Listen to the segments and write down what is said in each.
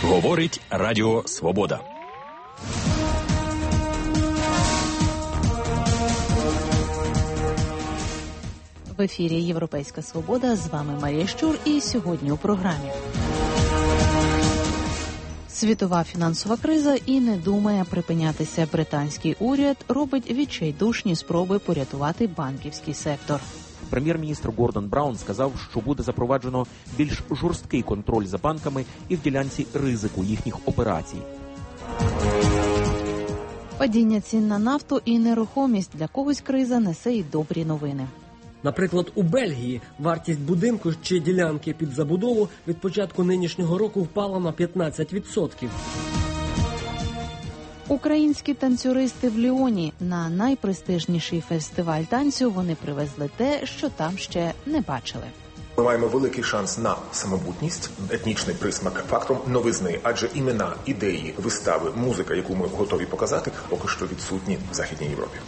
Говорить Радіо Свобода. В ефірі «Європейська Свобода», з вами Марія Щур, і сьогодні у програмі. Світова фінансова криза і не думає припинятися. Британський уряд робить відчайдушні спроби порятувати банківський сектор. Прем'єр-міністр Гордон Браун сказав, що буде запроваджено більш жорсткий контроль за банками і в ділянці ризику їхніх операцій. Падіння цін на нафту і нерухомість. Для когось криза несе й добрі новини. Наприклад, у Бельгії вартість будинку чи ділянки під забудову від початку нинішнього року впала на 15%. Українські танцюристи в Ліоні. На найпрестижніший фестиваль танцю вони привезли те, що там ще не бачили. Ми маємо великий шанс на самобутність, етнічний присмак фактом новизни, адже імена, ідеї, вистави, музика, яку ми готові показати, поки що відсутні в Західній Європі.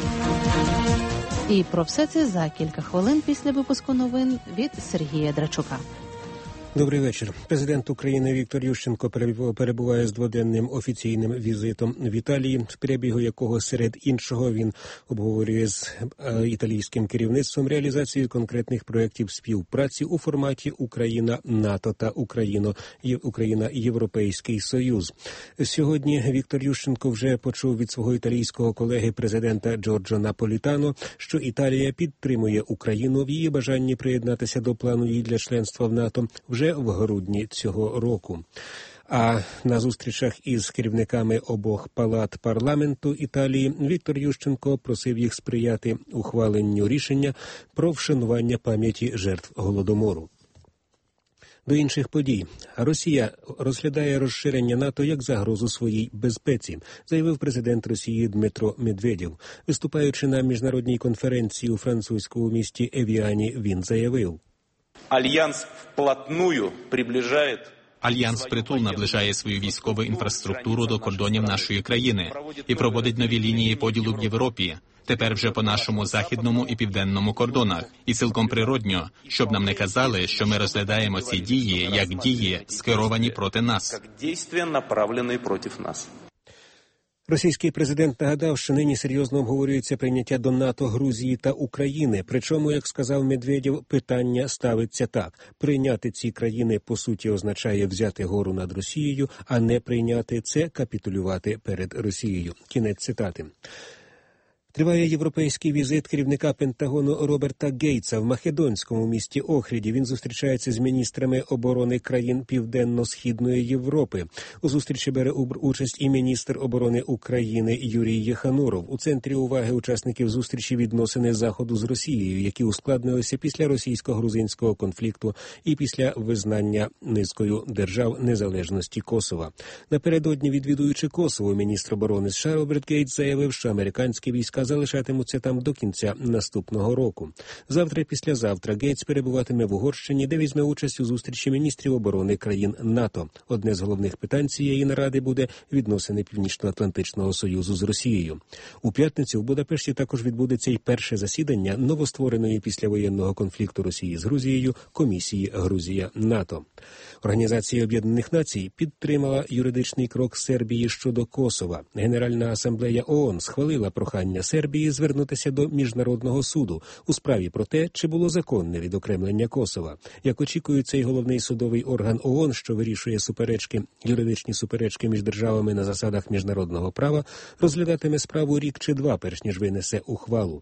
І про все це за кілька хвилин після випуску новин від Сергія Драчука. Добрий вечір. Президент України Віктор Ющенко перебуває з дводенним офіційним візитом в Італії, в перебігу якого серед іншого він обговорює з італійським керівництвом реалізацію конкретних проєктів співпраці у форматі Україна-НАТО та Україна-Європейський Союз. Сьогодні Віктор Ющенко вже почув від свого італійського колеги президента Джорджо Наполітано, що Італія підтримує Україну в її бажанні приєднатися до плану її для членства в НАТО вже в грудні цього року. А на зустрічах із керівниками обох палат парламенту Італії Віктор Ющенко просив їх сприяти ухваленню рішення про вшанування пам'яті жертв Голодомору. До інших подій. Росія розглядає розширення НАТО як загрозу своїй безпеці, заявив президент Росії Дмитро Медведєв. Виступаючи на міжнародній конференції у французькому місті Евіані, він заявив: Альянс впритул наближає свою військову інфраструктуру до кордонів нашої країни і проводить нові лінії поділу в Європі, тепер вже по нашому західному і південному кордонах. І цілком природньо, щоб нам не казали, що ми розглядаємо ці дії як дії, скеровані проти нас. Російський президент нагадав, що нині серйозно обговорюється прийняття до НАТО Грузії та України. Причому, як сказав Медведєв, питання ставиться так. Прийняти ці країни, по суті, означає взяти гору над Росією, а не прийняти – це капітулювати перед Росією. Кінець цитати. Триває європейський візит керівника Пентагону Роберта Гейтса в македонському місті Охриді. Він зустрічається з міністрами оборони країн Південно-Східної Європи. У зустрічі бере участь і міністр оборони України Юрій Єхануров. У центрі уваги учасників зустрічі відносини Заходу з Росією, які ускладнилися після російсько-грузинського конфлікту і після визнання низкою держав незалежності Косова. Напередодні, відвідуючи Косово, міністр оборони США Роберт Гейтс заявив, що американські війська залишатимуться там до кінця наступного року. Завтра і післязавтра Гейтс перебуватиме в Угорщині, де візьме участь у зустрічі міністрів оборони країн НАТО. Одне з головних питань цієї наради буде відносини Північно-Атлантичного Союзу з Росією. У п'ятницю в Будапешті також відбудеться й перше засідання новоствореної післявоєнного конфлікту Росії з Грузією комісії Грузія-НАТО. Організація Об'єднаних Націй підтримала юридичний крок Сербії щодо Косова. Генеральна асамблея ООН схвалила прохання Сербії звернутися до Міжнародного суду у справі про те, чи було законне відокремлення Косова. Як очікують, цей головний судовий орган ООН, що вирішує юридичні суперечки між державами на засадах міжнародного права, розглядатиме справу рік чи два, перш ніж винесе ухвалу.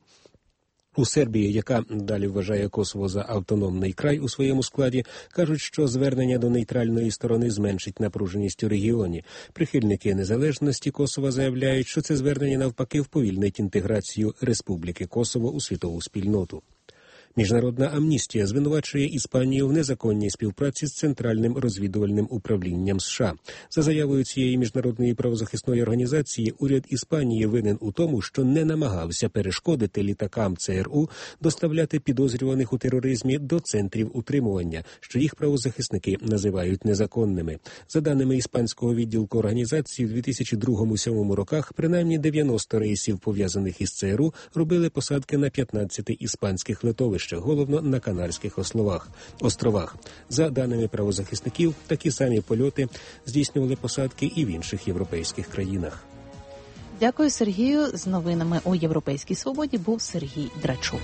У Сербії, яка далі вважає Косово за автономний край у своєму складі, кажуть, що звернення до нейтральної сторони зменшить напруженість у регіоні. Прихильники незалежності Косова заявляють, що це звернення навпаки вповільнить інтеграцію Республіки Косово у світову спільноту. Міжнародна амністія звинувачує Іспанію в незаконній співпраці з Центральним розвідувальним управлінням США. За заявою цієї міжнародної правозахисної організації, уряд Іспанії винен у тому, що не намагався перешкодити літакам ЦРУ доставляти підозрюваних у тероризмі до центрів утримування, що їх правозахисники називають незаконними. За даними іспанського відділку організації, в 2002-2007 роках принаймні 90 рейсів, пов'язаних із ЦРУ, робили посадки на 15 іспанських литовищах. нижче, головно на Канарських островах. За даними правозахисників, такі самі польоти здійснювали посадки і в інших європейських країнах. Дякую, Сергію. З новинами у Європейській Свободі був Сергій Драчук.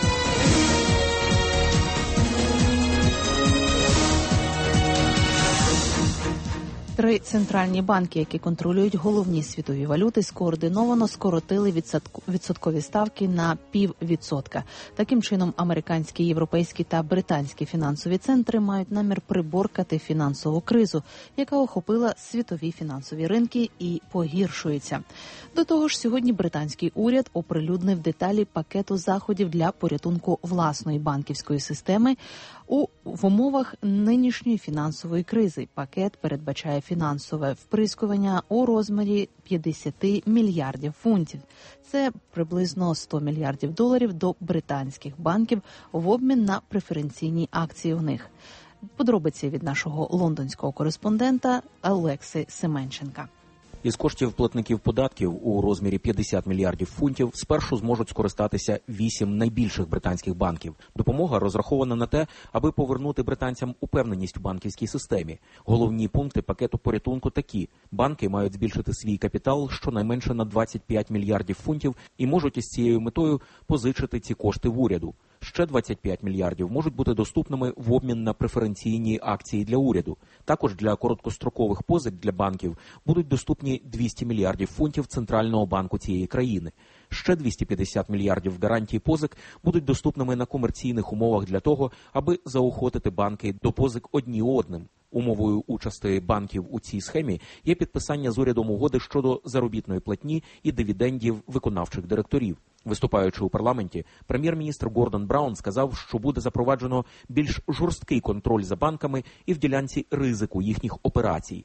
Три центральні банки, які контролюють головні світові валюти, скоординовано скоротили відсоткові ставки на 0,5%. Таким чином, американські, європейські та британські фінансові центри мають намір приборкати фінансову кризу, яка охопила світові фінансові ринки і погіршується. До того ж, сьогодні британський уряд оприлюднив деталі пакету заходів для порятунку власної банківської системи в умовах нинішньої фінансової кризи. Пакет передбачає фінансове вприскування у розмірі 50 мільярдів фунтів. Це приблизно 100 мільярдів доларів до британських банків в обмін на преференційні акції в них. Подробиці від нашого лондонського кореспондента Олекси Семенченка. Із коштів платників податків у розмірі 50 мільярдів фунтів спершу зможуть скористатися 8 найбільших британських банків. Допомога розрахована на те, аби повернути британцям упевненість у банківській системі. Головні пункти пакету порятунку такі. Банки мають збільшити свій капітал щонайменше на 25 мільярдів фунтів і можуть із цією метою позичити ці кошти в уряду. Ще 25 мільярдів можуть бути доступними в обмін на преференційні акції для уряду. Також для короткострокових позик для банків будуть доступні 200 мільярдів фунтів Центрального банку цієї країни. Ще 250 мільярдів гарантій позик будуть доступними на комерційних умовах для того, аби заохотити банки до позик одні одним. Умовою участі банків у цій схемі є підписання з урядом угоди щодо заробітної платні і дивідендів виконавчих директорів. Виступаючи у парламенті, прем'єр-міністр Гордон Браун сказав, що буде запроваджено більш жорсткий контроль за банками і в ділянці ризику їхніх операцій.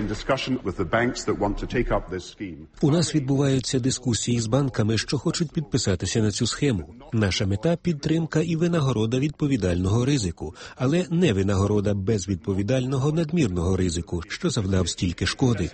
У нас відбуваються дискусії з банками, що хочуть підписатися на цю схему. Наша мета – підтримка і винагорода відповідального ризику, але не винагорода безвідповідального надмірного ризику, що завдав стільки шкоди.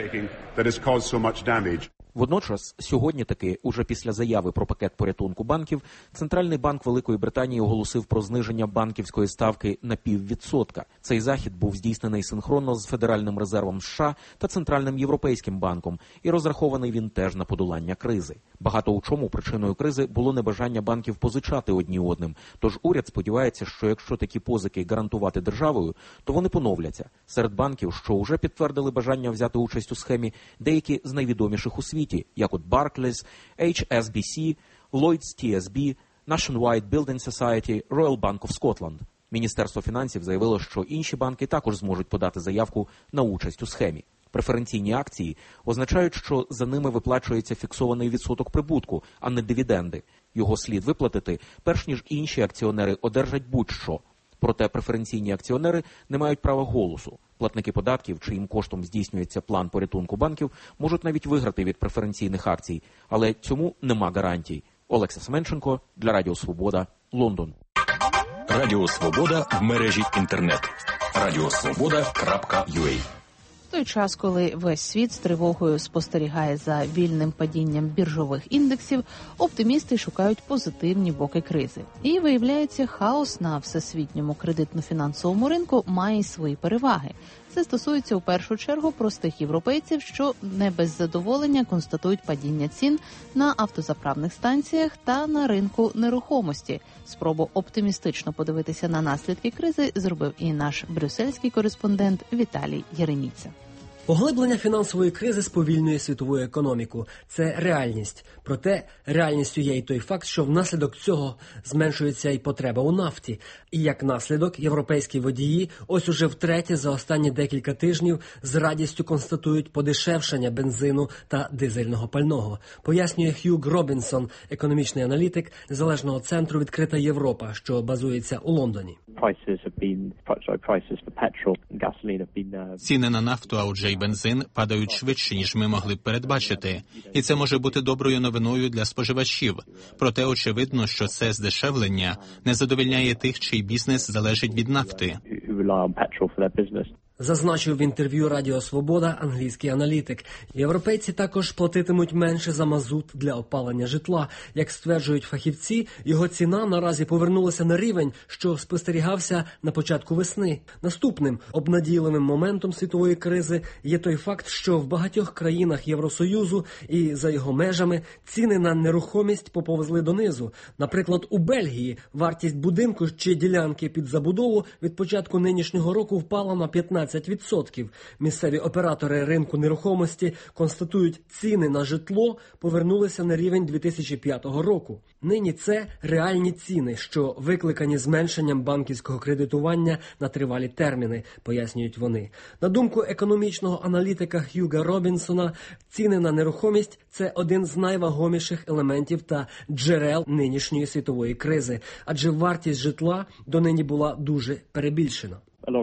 Водночас, сьогодні таки, уже після заяви про пакет порятунку банків, Центральний банк Великої Британії оголосив про зниження банківської ставки на 0,5%. Цей захід був здійснений синхронно з Федеральним резервом США та Центральним Європейським банком, і розрахований він теж на подолання кризи. Багато у чому причиною кризи було небажання банків позичати одні одним, тож уряд сподівається, що якщо такі позики гарантувати державою, то вони поновляться. Серед банків, що вже підтвердили бажання взяти участь у схемі, деякі з найвідоміших у світі, як от Barclays, HSBC, Lloyds TSB, Nationwide Building Society, Royal Bank of Scotland. Міністерство фінансів заявило, що інші банки також зможуть подати заявку на участь у схемі. Преференційні акції означають, що за ними виплачується фіксований відсоток прибутку, а не дивіденди. Його слід виплатити, перш ніж інші акціонери одержать будь-що. Проте преференційні акціонери не мають права голосу. Платники податків, чиїм коштом здійснюється план порятунку банків, можуть навіть виграти від преференційних акцій. Але цьому нема гарантій. Олекса Семенченко для Радіо Свобода, Лондон. Радіо Свобода в мережі інтернет. radiosvoboda.ua. В той час, коли весь світ з тривогою спостерігає за вільним падінням біржових індексів, оптимісти шукають позитивні боки кризи. І, виявляється, хаос на всесвітньому кредитно-фінансовому ринку має свої переваги. Це стосується у першу чергу простих європейців, що не без задоволення констатують падіння цін на автозаправних станціях та на ринку нерухомості. Спробу оптимістично подивитися на наслідки кризи зробив і наш брюссельський кореспондент Віталій Єреміця. Поглиблення фінансової кризи сповільнює світову економіку. Це реальність. Проте реальністю є й той факт, що внаслідок цього зменшується і потреба у нафті. І як наслідок, європейські водії ось уже втретє за останні декілька тижнів з радістю констатують подешевшення бензину та дизельного пального. Пояснює Хьюг Робінсон, економічний аналітик Незалежного центру «Відкрита Європа», що базується у Лондоні. Ціни на нафту, а отже й бензин, падають швидше, ніж ми могли б передбачити. І це може бути доброю новиною для споживачів. Проте очевидно, що це здешевлення не задовольняє тих, чий бізнес залежить від нафти. Зазначив в інтерв'ю Радіо Свобода англійський аналітик. Європейці також платитимуть менше за мазут для опалення житла. Як стверджують фахівці, його ціна наразі повернулася на рівень, що спостерігався на початку весни. Наступним обнадійливим моментом світової кризи є той факт, що в багатьох країнах Євросоюзу і за його межами ціни на нерухомість поповзли донизу. Наприклад, у Бельгії вартість будинку чи ділянки під забудову від початку нинішнього року впала на 15%. Місцеві оператори ринку нерухомості констатують, ціни на житло повернулися на рівень 2005 року. Нині це реальні ціни, що викликані зменшенням банківського кредитування на тривалі терміни, пояснюють вони. На думку економічного аналітика Х'юга Робінсона, ціни на нерухомість – це один з найвагоміших елементів та джерел нинішньої світової кризи, адже вартість житла донині була дуже перебільшена.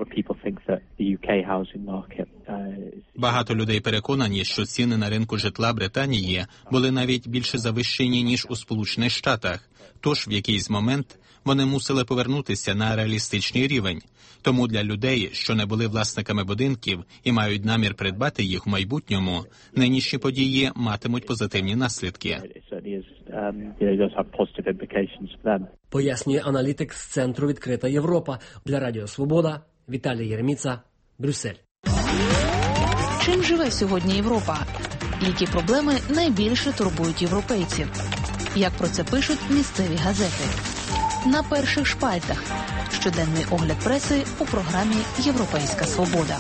Багато людей переконані, що ціни на ринку житла Британії були навіть більше завищені, ніж у Сполучених Штатах. Тож в якийсь момент вони мусили повернутися на реалістичний рівень. Тому для людей, що не були власниками будинків і мають намір придбати їх у майбутньому, нинішні події матимуть позитивні наслідки. Пояснює аналітик з Центру «Відкрита Європа». Для Радіо Свобода Віталій Єреміца, Брюссель. Чим живе сьогодні Європа? Які проблеми найбільше турбують європейців? Як про це пишуть місцеві газети? На перших шпальтах. Щоденний огляд преси у програмі «Європейська свобода».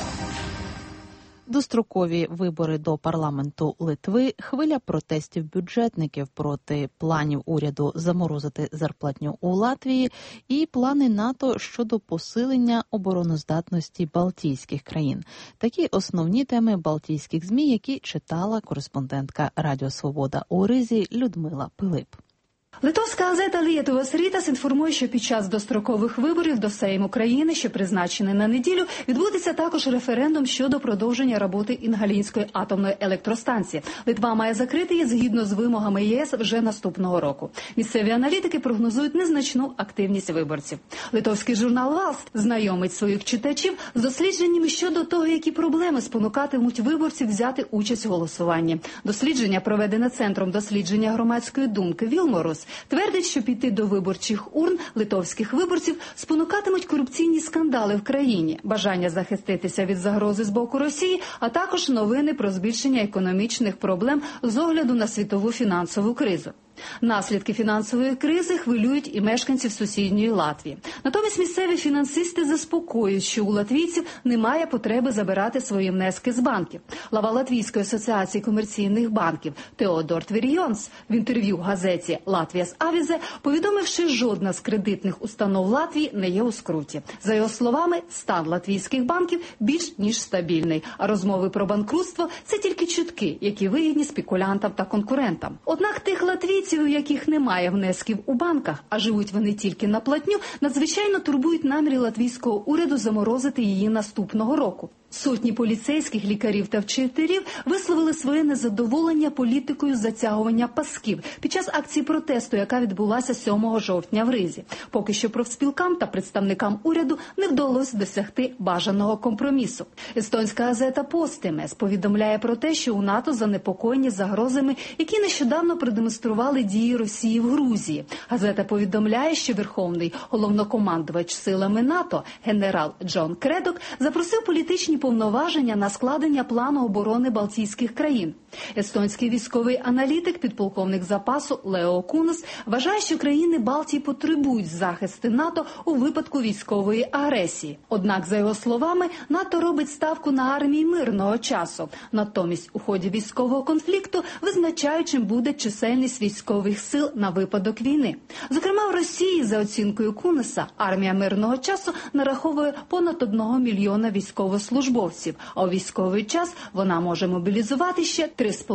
Дострокові вибори до парламенту Литви, хвиля протестів бюджетників проти планів уряду заморозити зарплатню у Латвії і плани НАТО щодо посилення обороноздатності балтійських країн. Такі основні теми балтійських ЗМІ, які читала кореспондентка Радіо Свобода у Ризі Людмила Пилип. Литовська газета «Lietuvos rytas» інформує, що під час дострокових виборів до Сейму країни, що призначений на неділю, відбудеться також референдум щодо продовження роботи Інгалінської атомної електростанції. Литва має закрити її згідно з вимогами ЄС вже наступного року. Місцеві аналітики прогнозують незначну активність виборців. Литовський журнал «Валст» знайомить своїх читачів з дослідженнями щодо того, які проблеми спонукатимуть виборців взяти участь у голосуванні. Дослідження, проведене Центром дослідження громадської думки «Вілморус», твердить, що піти до виборчих урн литовських виборців спонукатимуть корупційні скандали в країні, бажання захиститися від загрози з боку Росії, а також новини про збільшення економічних проблем з огляду на світову фінансову кризу. Наслідки фінансової кризи хвилюють і мешканців сусідньої Латвії. Натомість місцеві фінансисти заспокоюють, що у латвійців немає потреби забирати свої внески з банків. Глава Латвійської асоціації комерційних банків Теодор Твірйонс в інтерв'ю газеті «Латвіас Авізе» повідомив, що жодна з кредитних установ Латвії не є у скруті. За його словами, стан латвійських банків більш ніж стабільний, а розмови про банкрутство – це тільки чутки, які вигідні спекулянтам та конкурентам. Однак тих латвійців, у яких немає внесків у банках, а живуть вони тільки на платню, надзвичайно турбують наміри латвійського уряду заморозити її наступного року. Сотні поліцейських, лікарів та вчителів висловили своє незадоволення політикою затягування пасків під час акції протесту, яка відбулася 7 жовтня в Ризі. Поки що профспілкам та представникам уряду не вдалося досягти бажаного компромісу. Естонська газета «Постимес» повідомляє про те, що у НАТО занепокоєні загрозами, які нещодавно продемонстрували дії Росії в Грузії. Газета повідомляє, що верховний головнокомандувач силами НАТО генерал Джон Кредок запросив політичні повноваження на складення плану оборони Балтійських країн. Естонський військовий аналітик, підполковник запасу Лео Кунас, вважає, що країни Балтії потребують захисту НАТО у випадку військової агресії. Однак, за його словами, НАТО робить ставку на армії мирного часу. Натомість, у ході військового конфлікту визначаючим буде чисельність військових сил на випадок війни. Зокрема, в Росії, за оцінкою Кунаса, армія мирного часу нараховує понад 1 мільйона військовослужбовців, а у військовий час вона може мобілізувати ще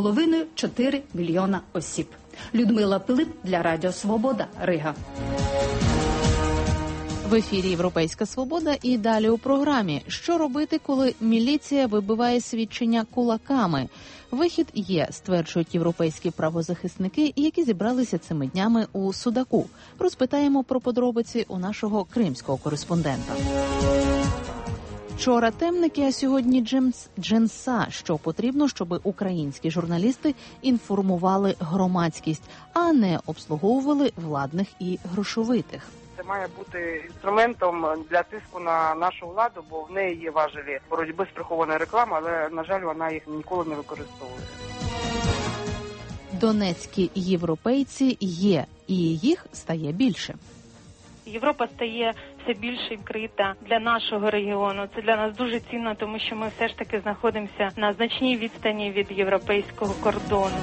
3,5-4 мільйона осіб. Людмила Пилип для Радіо Свобода, Рига. В ефірі «Європейська свобода» і далі у програмі. Що робити, коли міліція вибиває свідчення кулаками? Вихід є, стверджують європейські правозахисники, які зібралися цими днями у Судаку. Розпитаємо про подробиці у нашого кримського кореспондента. Вчора темники, а сьогодні джинса. Що потрібно, щоб українські журналісти інформували громадськість, а не обслуговували владних і грошовитих. Це має бути інструментом для тиску на нашу владу, бо в неї є важелі боротьби з прихованою рекламою, але, на жаль, вона їх ніколи не використовує. Донецькі європейці є, і їх стає більше. Європа стає все більш відкрита для нашого регіону. Це для нас дуже цінно, тому що ми все ж таки знаходимося на значній відстані від європейського кордону.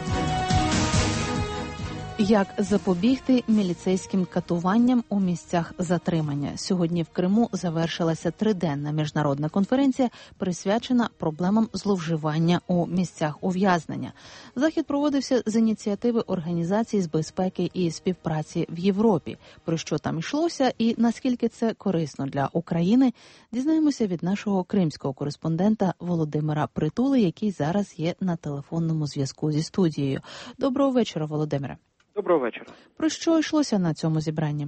Як запобігти міліцейським катуванням у місцях затримання? Сьогодні в Криму завершилася 3-денна міжнародна конференція, присвячена проблемам зловживання у місцях ув'язнення. Захід проводився з ініціативи Організації з безпеки і співпраці в Європі. Про що там йшлося і наскільки це корисно для України, дізнаємося від нашого кримського кореспондента Володимира Притули, який зараз є на телефонному зв'язку зі студією. Доброго вечора, Володимире. Доброго вечора. Про що йшлося на цьому зібранні?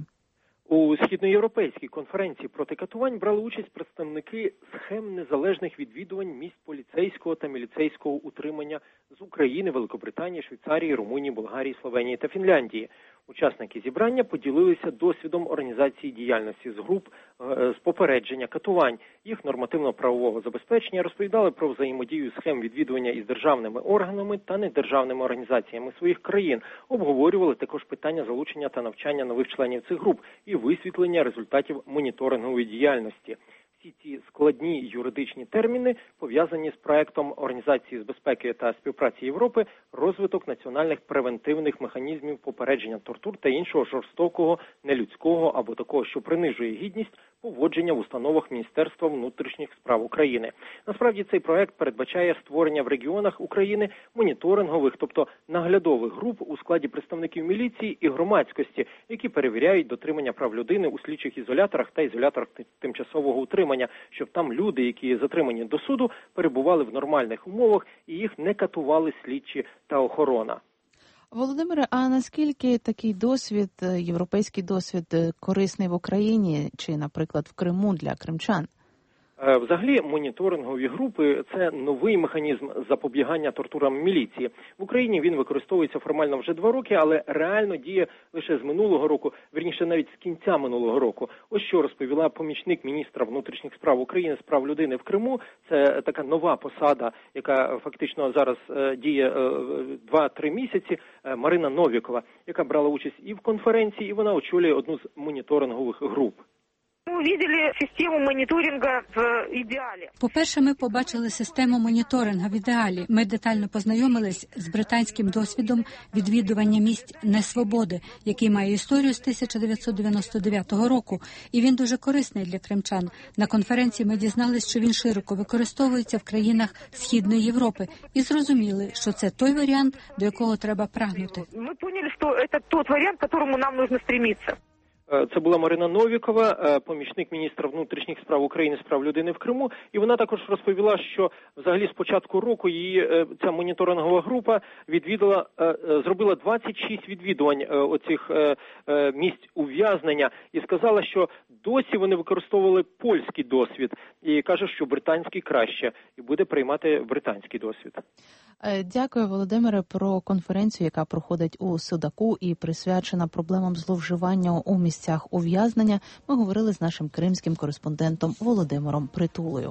У Східноєвропейській конференції проти катувань брали участь представники схем незалежних відвідувань місць поліцейського та міліцейського утримання з України, Великобританії, Швейцарії, Румунії, Болгарії, Словенії та Фінляндії. Учасники зібрання поділилися досвідом організації діяльності з груп з попередження катувань, їх нормативно-правового забезпечення, розповідали про взаємодію схем відвідування із державними органами та недержавними організаціями своїх країн, обговорювали також питання залучення та навчання нових членів цих груп і висвітлення результатів моніторингової діяльності. Всі ці складні юридичні терміни пов'язані з проектом Організації з безпеки та співпраці Європи «Розвиток національних превентивних механізмів попередження тортур та іншого жорстокого, нелюдського або такого, що принижує гідність, поводження в установах Міністерства внутрішніх справ України». Насправді цей проект передбачає створення в регіонах України моніторингових, тобто наглядових груп у складі представників міліції і громадськості, які перевіряють дотримання прав людини у слідчих ізоляторах та ізоляторах тимчасового утримання, щоб там люди, які затримані до суду, перебували в нормальних умовах і їх не катували слідчі та охорона. Володимире, а наскільки такий досвід, європейський досвід, корисний в Україні чи, наприклад, в Криму для кримчан? Взагалі, моніторингові групи – це новий механізм запобігання тортурам міліції. В Україні він використовується формально вже 2 роки, але реально діє лише з минулого року, вірніше навіть з кінця минулого року. Ось що розповіла помічник міністра внутрішніх справ України з прав людини в Криму. Це така нова посада, яка фактично зараз діє 2-3 місяці, Марина Новікова, яка брала участь і в конференції, і вона очолює одну з моніторингових груп. Ми бачили систему моніторингу в ідеалі. По-перше, ми побачили систему моніторингу в ідеалі. Ми детально познайомились з британським досвідом відвідування місць несвободи, який має історію з 1999 року. І він дуже корисний для кримчан. На конференції ми дізналися, що він широко використовується в країнах Східної Європи. І зрозуміли, що це той варіант, до якого треба прагнути. Ми зрозуміли, що це той варіант, до якого нам потрібно стремитися. Це була Марина Новікова, помічник міністра внутрішніх справ України з прав людини в Криму, і вона також розповіла, що взагалі з початку року її ця моніторингова група зробила 26 відвідувань оцих місць ув'язнення і сказала, що досі вони використовували польський досвід і каже, що британський краще і буде приймати британський досвід. Дякую, Володимире, про конференцію, яка проходить у Судаку і присвячена проблемам зловживання у місцях ув'язнення. Ми говорили з нашим кримським кореспондентом Володимиром Притулою.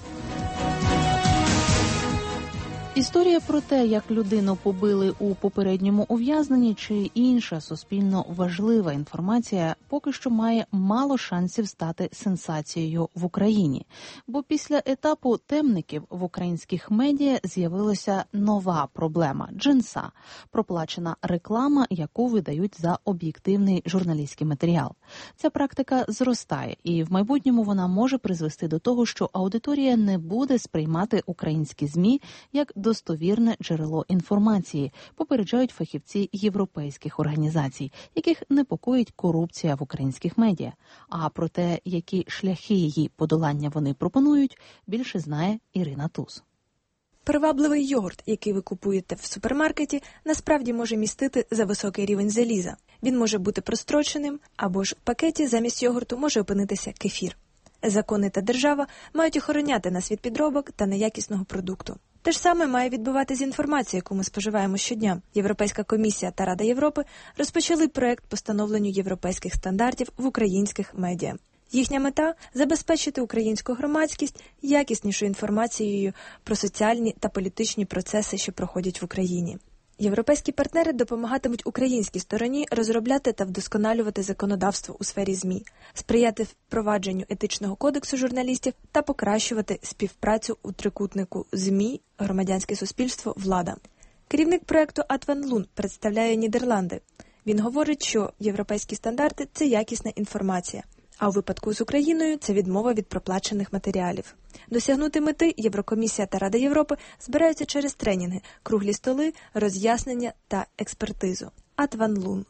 Історія про те, як людину побили у попередньому ув'язненні, чи інша суспільно важлива інформація, поки що має мало шансів стати сенсацією в Україні. Бо після етапу темників в українських медіа з'явилася нова проблема – джинса – проплачена реклама, яку видають за об'єктивний журналістський матеріал. Ця практика зростає, і в майбутньому вона може призвести до того, що аудиторія не буде сприймати українські ЗМІ як достовірне джерело інформації, попереджають фахівці європейських організацій, яких непокоїть корупція в українських медіа. А про те, які шляхи її подолання вони пропонують, більше знає Ірина Туз. Привабливий йогурт, який ви купуєте в супермаркеті, насправді може містити зависокий рівень заліза. Він може бути простроченим, або ж в пакеті замість йогурту може опинитися кефір. Закони та держава мають охороняти нас від підробок та неякісного продукту. Те ж саме має відбувати з інформацією, яку ми споживаємо щодня. Європейська комісія та Рада Європи розпочали проект по встановленню європейських стандартів в українських медіа. Їхня мета – забезпечити українську громадськість якіснішою інформацією про соціальні та політичні процеси, що проходять в Україні. Європейські партнери допомагатимуть українській стороні розробляти та вдосконалювати законодавство у сфері ЗМІ, сприяти впровадженню етичного кодексу журналістів та покращувати співпрацю у трикутнику ЗМІ, громадянське суспільство, влада. Керівник проекту Ad van Loon представляє Нідерланди. Він говорить, що європейські стандарти – це якісна інформація, а у випадку з Україною – це відмова від проплачених матеріалів. Досягнути мети Єврокомісія та Рада Європи збираються через тренінги, круглі столи, роз'яснення та експертизу. Ad van Loon.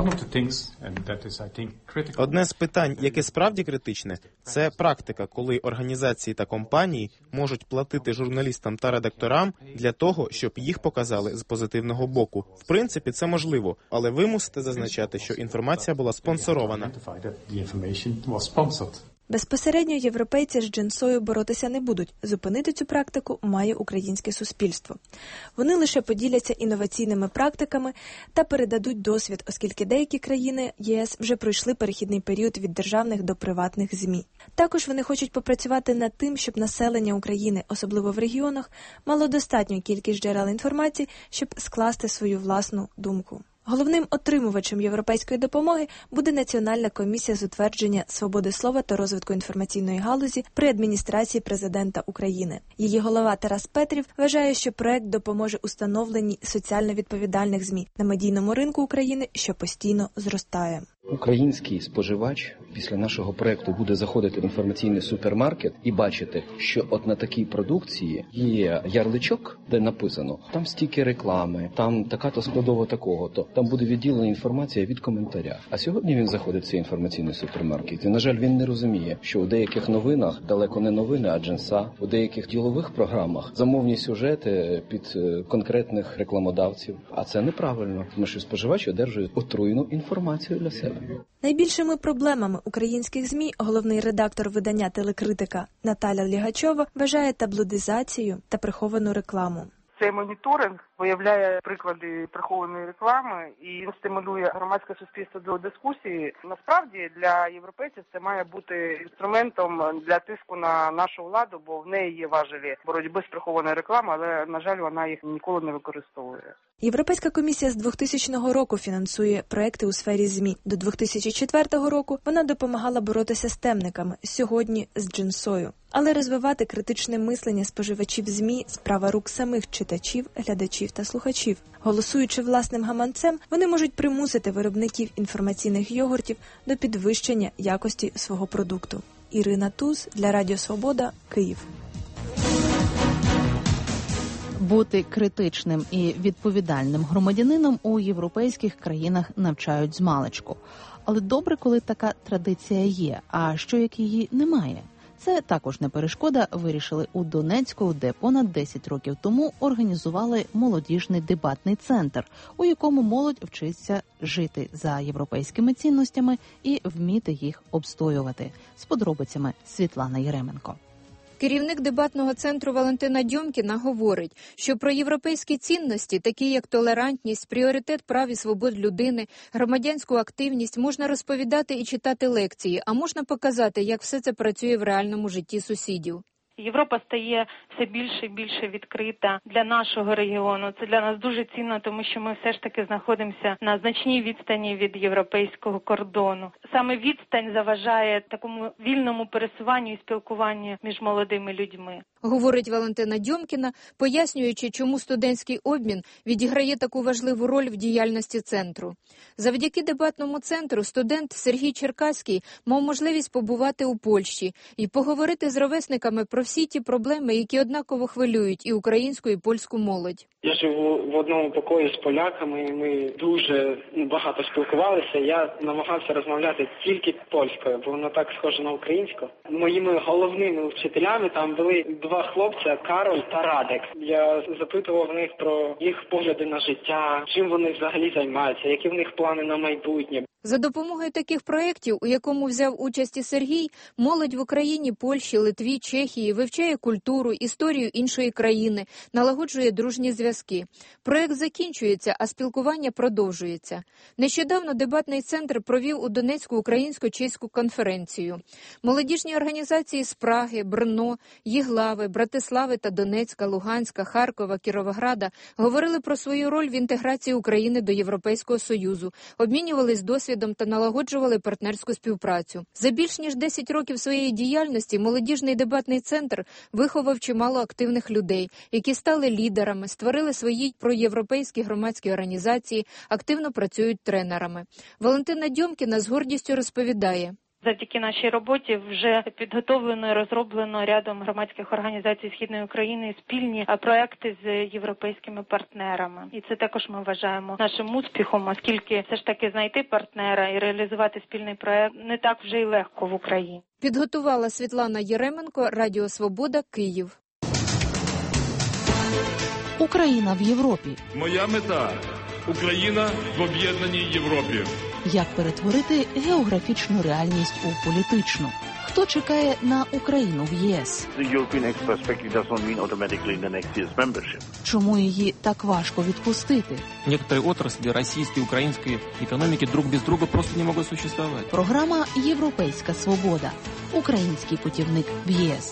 Одне з питань, яке справді критичне, це практика, коли організації та компанії можуть платити журналістам та редакторам для того, щоб їх показали з позитивного боку. В принципі, це можливо, але ви мусите зазначати, що інформація була спонсорована. Безпосередньо європейці з джинсою боротися не будуть. Зупинити цю практику має українське суспільство. Вони лише поділяться інноваційними практиками та передадуть досвід, оскільки деякі країни ЄС вже пройшли перехідний період від державних до приватних ЗМІ. Також вони хочуть попрацювати над тим, щоб населення України, особливо в регіонах, мало достатню кількість джерел інформації, щоб скласти свою власну думку. Головним отримувачем європейської допомоги буде Національна комісія з утвердження свободи слова та розвитку інформаційної галузі при адміністрації президента України. Її голова Тарас Петрів вважає, що проект допоможе у становленні соціально відповідальних ЗМІ на медійному ринку України, що постійно зростає. Український споживач після нашого проекту буде заходити в інформаційний супермаркет і бачити, що от на такій продукції є ярличок, де написано, там стільки реклами, там така-то складова такого-то, там буде відділена інформація від коментаря. А сьогодні він заходить в цей інформаційний супермаркет. І, на жаль, він не розуміє, що у деяких новинах, далеко не новини, а джинса, у деяких ділових програмах замовні сюжети під конкретних рекламодавців. А це неправильно, тому що споживач одержує отруйну інформацію для себе. Найбільшими проблемами українських ЗМІ головний редактор видання «Телекритика» Наталя Лігачова вважає таблоїдизацію та приховану рекламу. Цей моніторинг виявляє приклади прихованої реклами і стимулює громадське суспільство до дискусії. Насправді для європейців це має бути інструментом для тиску на нашу владу, бо в неї є важелі боротьби з прихованою рекламою, але, на жаль, вона їх ніколи не використовує. Європейська комісія з 2000 року фінансує проекти у сфері ЗМІ. До 2004 року вона допомагала боротися з темниками, сьогодні з джинсою. Але розвивати критичне мислення споживачів ЗМІ – справа рук самих читачів, глядачів та слухачів. Голосуючи власним гаманцем, вони можуть примусити виробників інформаційних йогуртів до підвищення якості свого продукту. Ірина Туз для Радіо Свобода, Київ. Бути критичним і відповідальним громадянином у європейських країнах навчають змалечку. Але добре, коли така традиція є, а що як її немає? Це також не перешкода, вирішили у Донецьку, де понад 10 років тому організували молодіжний дебатний центр, у якому молодь вчиться жити за європейськими цінностями і вміти їх обстоювати. З подробицями Світлана Єременко. Керівник дебатного центру Валентина Дьомкіна говорить, що про європейські цінності, такі як толерантність, пріоритет прав і свобод людини, громадянську активність, можна розповідати і читати лекції, а можна показати, як все це працює в реальному житті сусідів. Європа стає все більше і більше відкрита для нашого регіону. Це для нас дуже цінно, тому що ми все ж таки знаходимося на значній відстані від європейського кордону. Саме відстань заважає такому вільному пересуванню і спілкуванню між молодими людьми. Говорить Валентина Дьомкіна, пояснюючи, чому студентський обмін відіграє таку важливу роль в діяльності центру. Завдяки дебатному центру студент Сергій Черкаський мав можливість побувати у Польщі і поговорити з ровесниками про всі ті проблеми, які однаково хвилюють і українську, і польську молодь. Я живу в одному покої з поляками, ми дуже багато спілкувалися. Я намагався розмовляти тільки польською, бо воно так схоже на українську. Моїми головними вчителями там були два хлопця, Кароль та Радек. Я запитував в них про їх погляди на життя, чим вони взагалі займаються, які в них плани на майбутнє. За допомогою таких проєктів, у якому взяв участь і Сергій, молодь в Україні, Польщі, Литві, Чехії вивчає культуру, історію іншої країни, налагоджує дружні зв'язки. Проєкт закінчується, а спілкування продовжується. Нещодавно дебатний центр провів у Донецьку українсько-чеську конференцію. Молодіжні організації з Праги, Брно, Єглави, Братислави та Донецька, Луганська, Харкова, Кіровограда говорили про свою роль в інтеграції України до Європейського Союзу, обмінювались досвідом та налагоджували партнерську співпрацю. За більш ніж 10 років своєї діяльності молодіжний дебатний центр виховав чимало активних людей, які стали лідерами, створили свої проєвропейські громадські організації, активно працюють тренерами. Валентина Дьомкіна з гордістю розповідає. Завдяки нашій роботі вже підготовлено і розроблено рядом громадських організацій Східної України спільні проекти з європейськими партнерами. І це також ми вважаємо нашим успіхом, оскільки все ж таки знайти партнера і реалізувати спільний проект не так вже й легко в Україні. Підготувала Світлана Єременко, Радіо Свобода, Київ. Україна в Європі. Моя мета – Україна в об'єднаній Європі. Як перетворити географічну реальність у політичну? Хто чекає на Україну в ЄС? Чому її так важко відпустити? Некоторые отрасли российской и украинской экономики друг без друга просто не могут существовать. Програма «Європейська свобода». Український путівник в ЄС.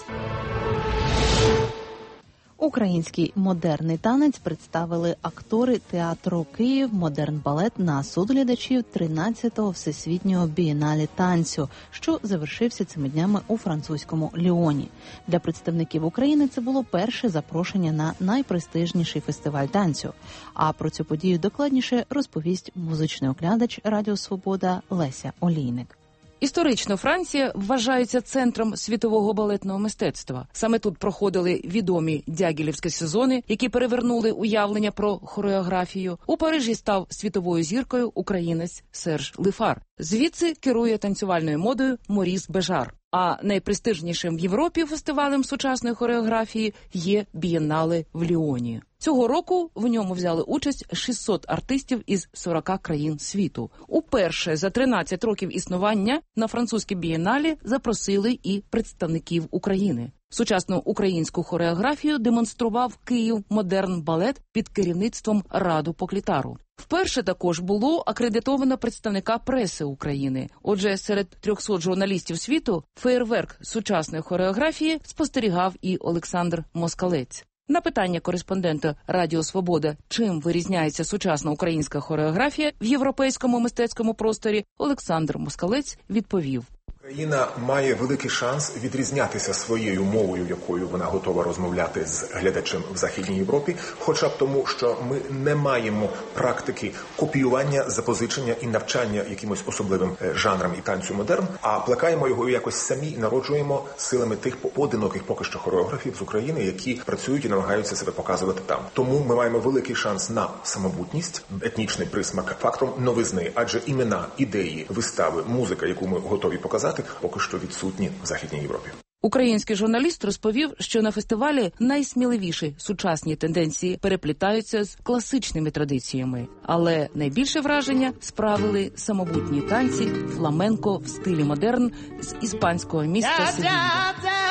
Український модерний танець представили актори театру «Київ Модерн Балет» на суд глядачів 13-го Всесвітнього бієнале танцю, що завершився цими днями у французькому Ліоні. Для представників України це було перше запрошення на найпрестижніший фестиваль танцю. А про цю подію докладніше розповість музичний оглядач Радіо Свобода Леся Олійник. Історично Франція вважається центром світового балетного мистецтва. Саме тут проходили відомі дягілівські сезони, які перевернули уявлення про хореографію. У Парижі став світовою зіркою українець Серж Лифар. Звідси керує танцювальною модою Моріс Бежар. А найпрестижнішим в Європі фестивалем сучасної хореографії є бієнале в Ліоні. Цього року в ньому взяли участь 600 артистів із 40 країн світу. Уперше за 13 років існування на французьке бієнале запросили і представників України. Сучасну українську хореографію демонстрував Київ Модерн Балет під керівництвом Раду Поклітару. Вперше також було акредитовано представника преси України. Отже, серед 300 журналістів світу феєрверк сучасної хореографії спостерігав і Олександр Москалець. На питання кореспондента Радіо Свобода, чим вирізняється сучасна українська хореографія в європейському мистецькому просторі, Олександр Москалець відповів. Україна має великий шанс відрізнятися своєю мовою, якою вона готова розмовляти з глядачем в Західній Європі, хоча б тому, що ми не маємо практики копіювання, запозичення і навчання якимось особливим жанрам і танцю модерн, а плекаємо його якось самі і народжуємо силами тих поодиноких поки що хореографів з України, які працюють і намагаються себе показувати там. Тому ми маємо великий шанс на самобутність, етнічний присмак, фактом новизни, адже імена, ідеї, вистави, музика, яку ми готові показати, поки що відсутні в Західній Європі. Український журналіст розповів, що на фестивалі найсміливіші сучасні тенденції переплітаються з класичними традиціями. Але найбільше враження справили самобутні танці фламенко в стилі модерн з іспанського міста Севілья.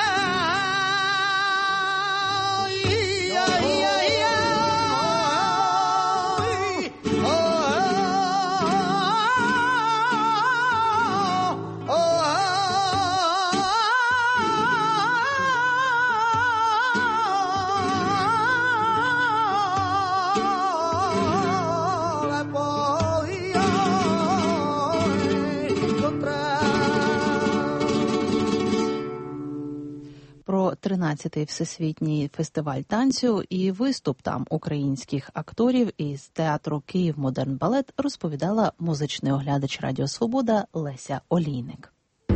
Про 13-й Всесвітній фестиваль танцю і виступ там українських акторів із театру «Київ Модерн Балет» розповідала музичний оглядач Радіо Свобода Леся Олійник.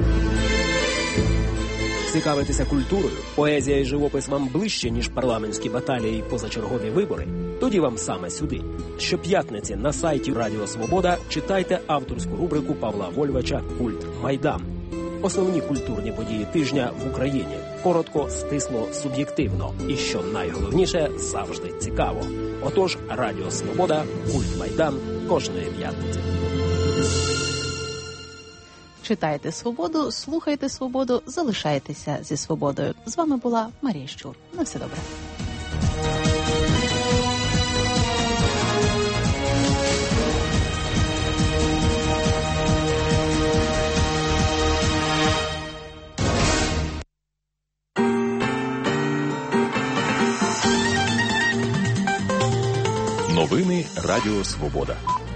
Цікавитися культурою, поезія і живопис вам ближче, ніж парламентські баталії і позачергові вибори? Тоді вам саме сюди. Щоп'ятниці на сайті Радіо Свобода читайте авторську рубрику Павла Вольвача «Культ Майдан». Основні культурні події тижня в Україні. Коротко, стисло, суб'єктивно. І, що найголовніше, завжди цікаво. Отож, Радіо Свобода, Культ Майдан кожної п'ятниці. Читайте свободу, слухайте свободу, залишайтеся зі свободою. З вами була Марія Щур. На все добре. Новини Радіо Свобода.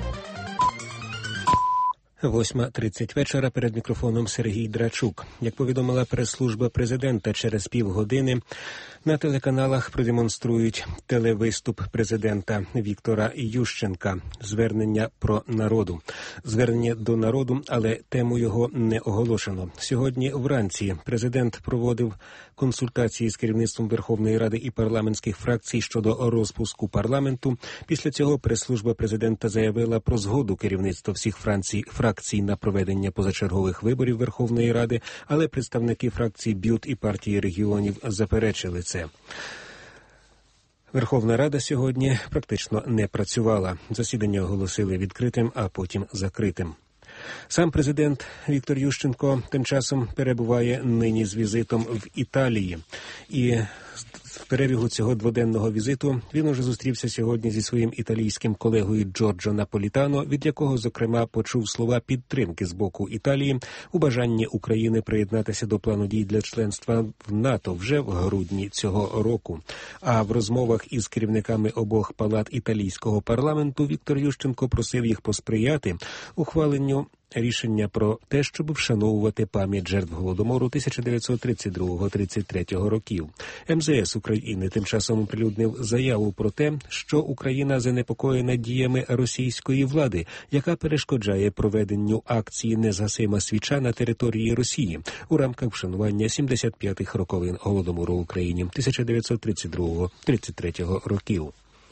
8:30 вечора. Перед мікрофоном Сергій Драчук. Як повідомила прес-служба президента, через півгодини на телеканалах продемонструють телевиступ президента Віктора Ющенка. Звернення про народу. Звернення до народу, але тему його не оголошено. Сьогодні вранці президент проводив консультації з керівництвом Верховної Ради і парламентських фракцій щодо розпуску парламенту. Після цього прес-служба президента заявила про згоду керівництва всіх фракцій на проведення позачергових виборів Верховної Ради, але представники фракцій БЮТ і партії регіонів заперечили це. Верховна Рада сьогодні практично не працювала. Засідання оголосили відкритим, а потім закритим. Сам президент Віктор Ющенко тим часом перебуває нині з візитом в Італії. І в перебігу цього дводенного візиту він уже зустрівся сьогодні зі своїм італійським колегою Джорджо Наполітано, від якого, зокрема, почув слова підтримки з боку Італії у бажанні України приєднатися до плану дій для членства в НАТО вже в грудні цього року. А в розмовах із керівниками обох палат італійського парламенту Віктор Ющенко просив їх посприяти ухваленню рішення про те, щоб вшановувати пам'ять жертв Голодомору 1932-33 років. МЗС України тим часом оприлюднив заяву про те, що Україна занепокоєна діями російської влади, яка перешкоджає проведенню акції «Незгасима свіча» на території Росії у рамках вшанування 75-х роковин Голодомору в Україні 1932-33 років.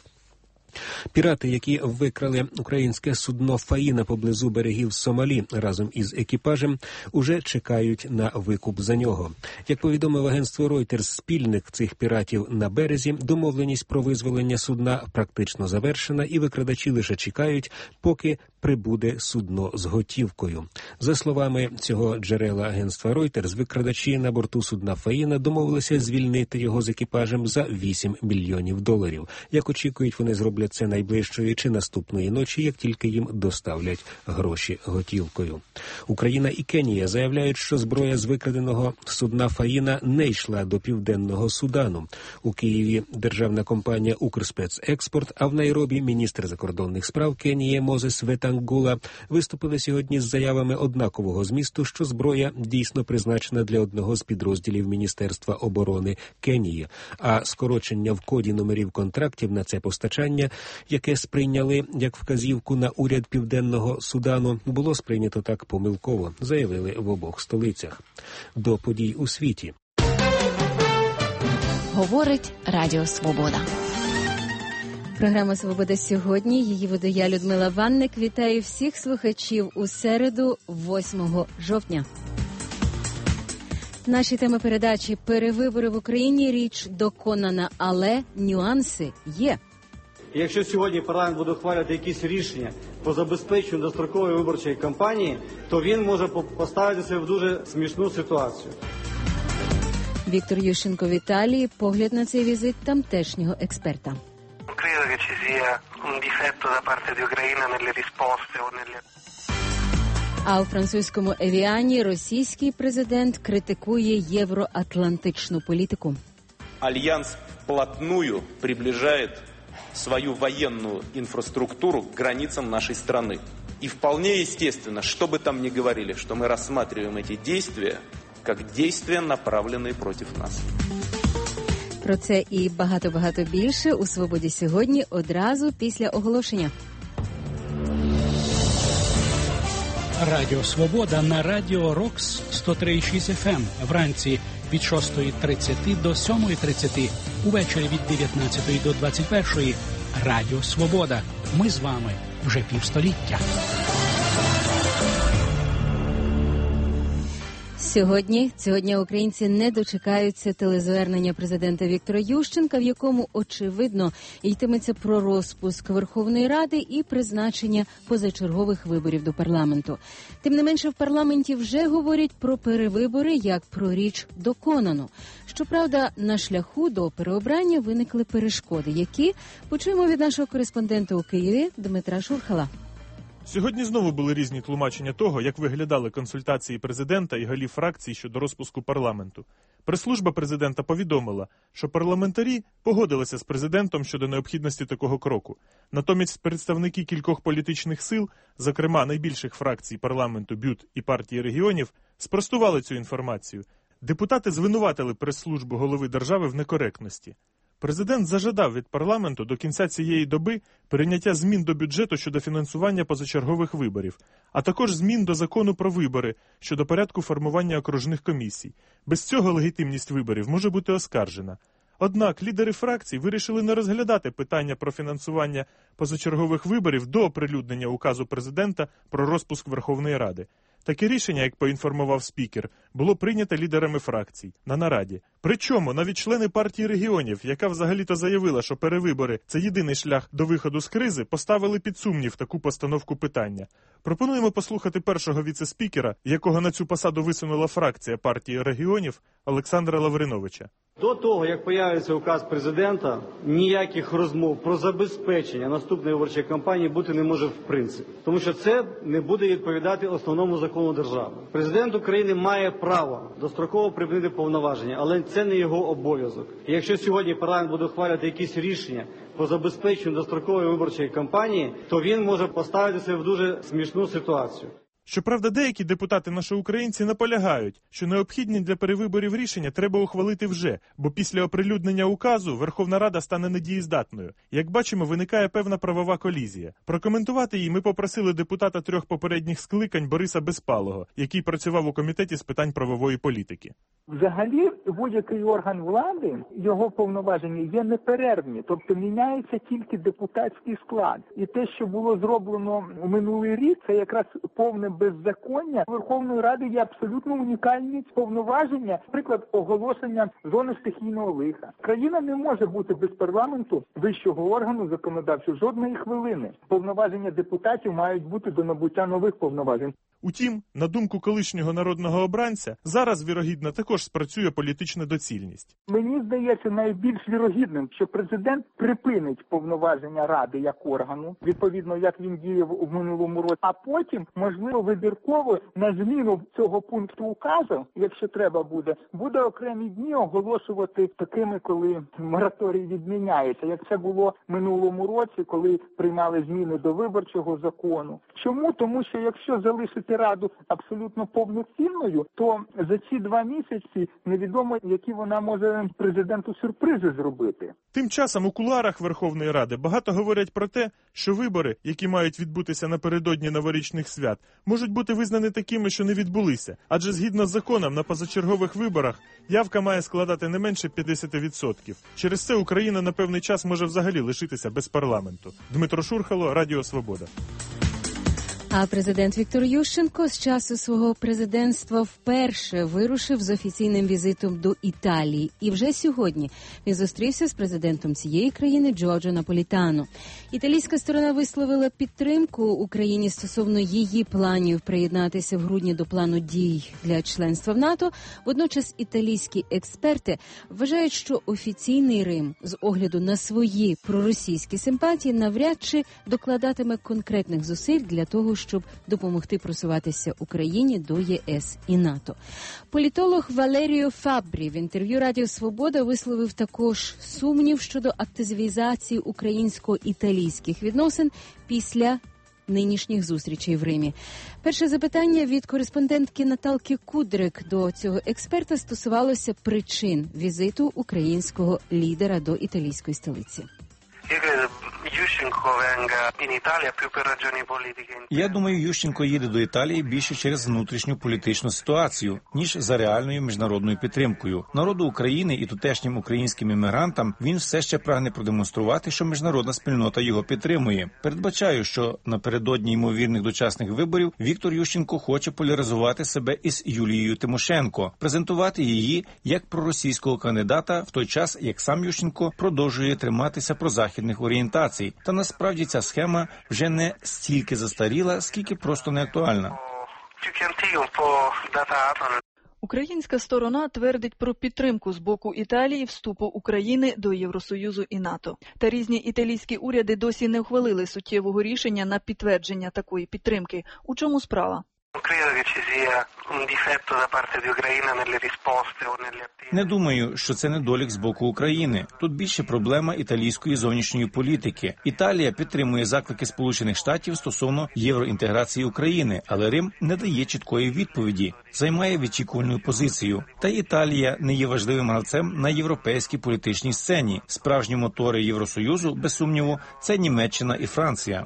Пірати, які викрали українське судно «Фаїна» поблизу берегів Сомалі разом із екіпажем, уже чекають на викуп за нього. Як повідомив агентство Reuters, спільник цих піратів на березі, домовленість про визволення судна практично завершена, і викрадачі лише чекають, поки прибуде судно з готівкою. За словами цього джерела агентства Reuters, викрадачі на борту судна «Фаїна» домовилися звільнити його з екіпажем за $8 мільйонів. Як очікують, вони зроблять це найближчої чи наступної ночі, як тільки їм доставлять гроші готівкою. Україна і Кенія заявляють, що зброя з викраденого судна «Фаїна» не йшла до Південного Судану. У Києві державна компанія «Укрспецекспорт», а в Найробі міністр закордонних справ Кенії Мозес Ветангула виступили сьогодні з заявами однакового змісту, що зброя дійсно призначена для одного з підрозділів Міністерства оборони Кенії, а скорочення в коді номерів контрактів на це постачання, яке сприйняли як вказівку на уряд Південного Судану, було сприйнято так помилково, заявили в обох столицях. До подій у світі. Говорить Радіо Свобода. Програма «Свобода» сьогодні. Її веду я, Людмила Ванник. Вітаю всіх слухачів у середу, 8 жовтня. Наші теми передачі «Перевибори в Україні» річ доконана, але нюанси є. Якщо сьогодні парламент буде ухвалювати якісь рішення по забезпеченню дострокової виборчої кампанії, то він може поставити себе в дуже смішну ситуацію. Віктор Ющенко в Італії. Погляд на цей візит тамтешнього експерта. Credo che ci sia un difetto da parte di Ucraina nelle risposte o nelle... А у французькому Евіані російський президент критикує євроатлантичну політику. Альянс вплотную приближает свою военную инфраструктуру к границам нашей страны. И вполне естественно, что бы там ни говорили, что мы рассматриваем эти действия как действия, направленные против нас. Про це і багато-багато більше у «Свободі» сьогодні, одразу після оголошення. Радіо «Свобода» на Радіо Рокс 103,6 FM. Вранці від 6:30 до 7:30. Увечері від 19 до 21. Радіо «Свобода». Ми з вами вже півстоліття. Цього дня українці не дочекаються телезвернення президента Віктора Ющенка, в якому, очевидно, йтиметься про розпуск Верховної Ради і призначення позачергових виборів до парламенту. Тим не менше, в парламенті вже говорять про перевибори як про річ доконану. Щоправда, на шляху до переобрання виникли перешкоди, які почуємо від нашого кореспондента у Києві Дмитра Шурхала. Сьогодні знову були різні тлумачення того, як виглядали консультації президента і голів фракцій щодо розпуску парламенту. Прес-служба президента повідомила, що парламентарі погодилися з президентом щодо необхідності такого кроку. Натомість представники кількох політичних сил, зокрема найбільших фракцій парламенту БЮТ і партії регіонів, спростували цю інформацію. Депутати звинуватили прес-службу голови держави в некоректності. Президент зажадав від парламенту до кінця цієї доби прийняття змін до бюджету щодо фінансування позачергових виборів, а також змін до закону про вибори щодо порядку формування окружних комісій. Без цього легітимність виборів може бути оскаржена. Однак лідери фракцій вирішили не розглядати питання про фінансування позачергових виборів до оприлюднення указу президента про розпуск Верховної Ради. Таке рішення, як поінформував спікер, було прийнято лідерами фракцій на нараді. Причому навіть члени партії регіонів, яка взагалі-то заявила, що перевибори – це єдиний шлях до виходу з кризи, поставили під сумнів таку постановку питання. Пропонуємо послухати першого віце-спікера, якого на цю посаду висунула фракція партії регіонів, Олександра Лавриновича. До того, як появиться указ президента, ніяких розмов про забезпечення наступної виборчої кампанії бути не може в принципі. Тому що це не буде відповідати основному закону держави. Президент України має право достроково припинити повноваження, але це не його обов'язок. І якщо сьогодні парламент буде ухвалювати якісь рішення по забезпеченню дострокової виборчої кампанії, то він може поставитися в дуже смішну ситуацію. Щоправда, деякі депутати наші українці наполягають, що необхідні для перевиборів рішення треба ухвалити вже, бо після оприлюднення указу Верховна Рада стане недієздатною. Як бачимо, виникає певна правова колізія. Прокоментувати її ми попросили депутата 3 попередніх скликань Бориса Безпалого, який працював у Комітеті з питань правової політики. Взагалі, будь-який орган влади, його повноваження є неперервні, тобто міняється тільки депутатський склад. І те, що було зроблено у минулий рік, це якраз повне беззаконня. Верховної Ради є абсолютно унікальні повноваження, наприклад, оголошення зони стихійного лиха. Країна не може бути без парламенту, вищого органу законодавчого, жодної хвилини. Повноваження депутатів мають бути до набуття нових повноважень. Утім, на думку колишнього народного обранця, зараз, вірогідно, також спрацює політична доцільність. Мені здається найбільш вірогідним, що президент припинить повноваження Ради як органу, відповідно, як він діяв у минулому році, а потім, можливо, вибірково на зміну цього пункту указу, якщо треба буде окремі дні оголошувати такими, коли мораторій відміняється, як це було в минулому році, коли приймали зміни до виборчого закону. Чому? Тому що якщо залишити Раду абсолютно повноцінною, то за ці 2 місяці невідомо, які вона може президенту сюрпризи зробити. Тим часом у кулуарах Верховної Ради багато говорять про те, що вибори, які мають відбутися напередодні новорічних свят, можуть бути визнані такими, що не відбулися. Адже згідно з законом на позачергових виборах явка має складати не менше 50%. Через це Україна на певний час може взагалі лишитися без парламенту. Дмитро Шурхало, Радіо Свобода. А президент Віктор Ющенко з часу свого президентства вперше вирушив з офіційним візитом до Італії. І вже сьогодні він зустрівся з президентом цієї країни Джорджо Наполітано. Італійська сторона висловила підтримку Україні стосовно її планів приєднатися в грудні до плану дій для членства в НАТО. Водночас італійські експерти вважають, що офіційний Рим з огляду на свої проросійські симпатії навряд чи докладатиме конкретних зусиль для того, щоб допомогти просуватися Україні до ЄС і НАТО. Політолог Валеріо Фабрі в інтерв'ю Радіо Свобода висловив також сумнів щодо активізації українсько-італійських відносин після нинішніх зустрічей в Римі. Перше запитання від кореспондентки Наталки Кудрик до цього експерта стосувалося причин візиту українського лідера до італійської столиці. Я думаю, Ющенко їде до Італії більше через внутрішню політичну ситуацію, ніж за реальною міжнародною підтримкою. Народу України і тутешнім українським іммігрантам він все ще прагне продемонструвати, що міжнародна спільнота його підтримує. Передбачаю, що напередодні ймовірних дочасних виборів Віктор Ющенко хоче поляризувати себе із Юлією Тимошенко, презентувати її як проросійського кандидата в той час, як сам Ющенко продовжує триматися прозахідних орієнтацій. Та насправді ця схема вже не стільки застаріла, скільки просто не актуальна. Українська сторона твердить про підтримку з боку Італії вступу України до Євросоюзу і НАТО. Та різні італійські уряди досі не ухвалили суттєвого рішення на підтвердження такої підтримки. У чому справа? Не думаю, що це недолік з боку України. Тут більше проблема італійської зовнішньої політики. Італія підтримує заклики Сполучених Штатів стосовно євроінтеграції України, але Рим не дає чіткої відповіді, займає відчікувальну позицію. Та Італія не є важливим гравцем на європейській політичній сцені. Справжні мотори Євросоюзу, без сумніву, це Німеччина і Франція.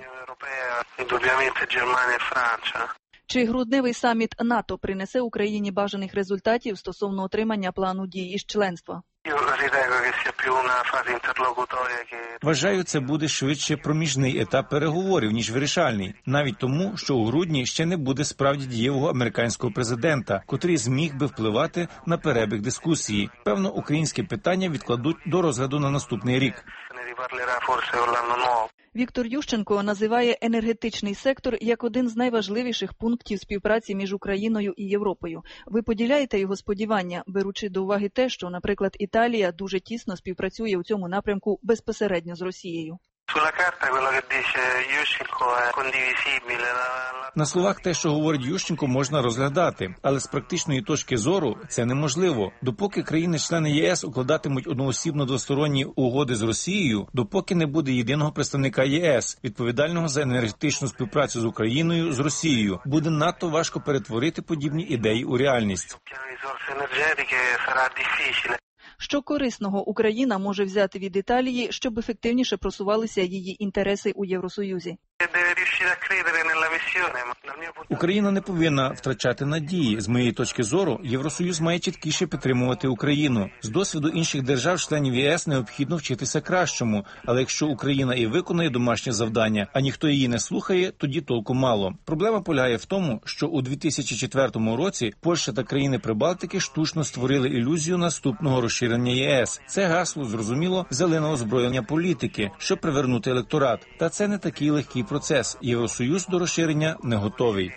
Чи грудневий саміт НАТО принесе Україні бажаних результатів стосовно отримання плану дій із членства? Вважаю, це буде швидше проміжний етап переговорів, ніж вирішальний. Навіть тому, що у грудні ще не буде справді дієвого американського президента, котрий зміг би впливати на перебіг дискусії. Певно, українське питання відкладуть до розгляду на наступний рік. Віктор Ющенко називає енергетичний сектор як один з найважливіших пунктів співпраці між Україною і Європою. Ви поділяєте його сподівання, беручи до уваги те, що, наприклад, Італія дуже тісно співпрацює у цьому напрямку безпосередньо з Росією? На словах те, що говорить Ющенко, можна розглядати, але з практичної точки зору це неможливо. Допоки країни-члени ЄС укладатимуть одноосібно двосторонні угоди з Росією, допоки не буде єдиного представника єС, відповідального за енергетичну співпрацю з Україною, з Росією, буде надто важко перетворити подібні ідеї у реальність. Що корисного Україна може взяти від Італії, щоб ефективніше просувалися її інтереси у Євросоюзі? Україна не повинна втрачати надії. З моєї точки зору, Євросоюз має чіткіше підтримувати Україну. З досвіду інших держав-членів ЄС необхідно вчитися кращому. Але якщо Україна і виконає домашнє завдання, а ніхто її не слухає, тоді толку мало. Проблема полягає в тому, що у 2004 році Польща та країни Прибалтики штучно створили ілюзію наступного розширення ЄС. Це гасло, зрозуміло, зеленого озброєння політики, щоб привернути електорат. Та це не такий легкий процес. Євросоюз до розширення не готовий.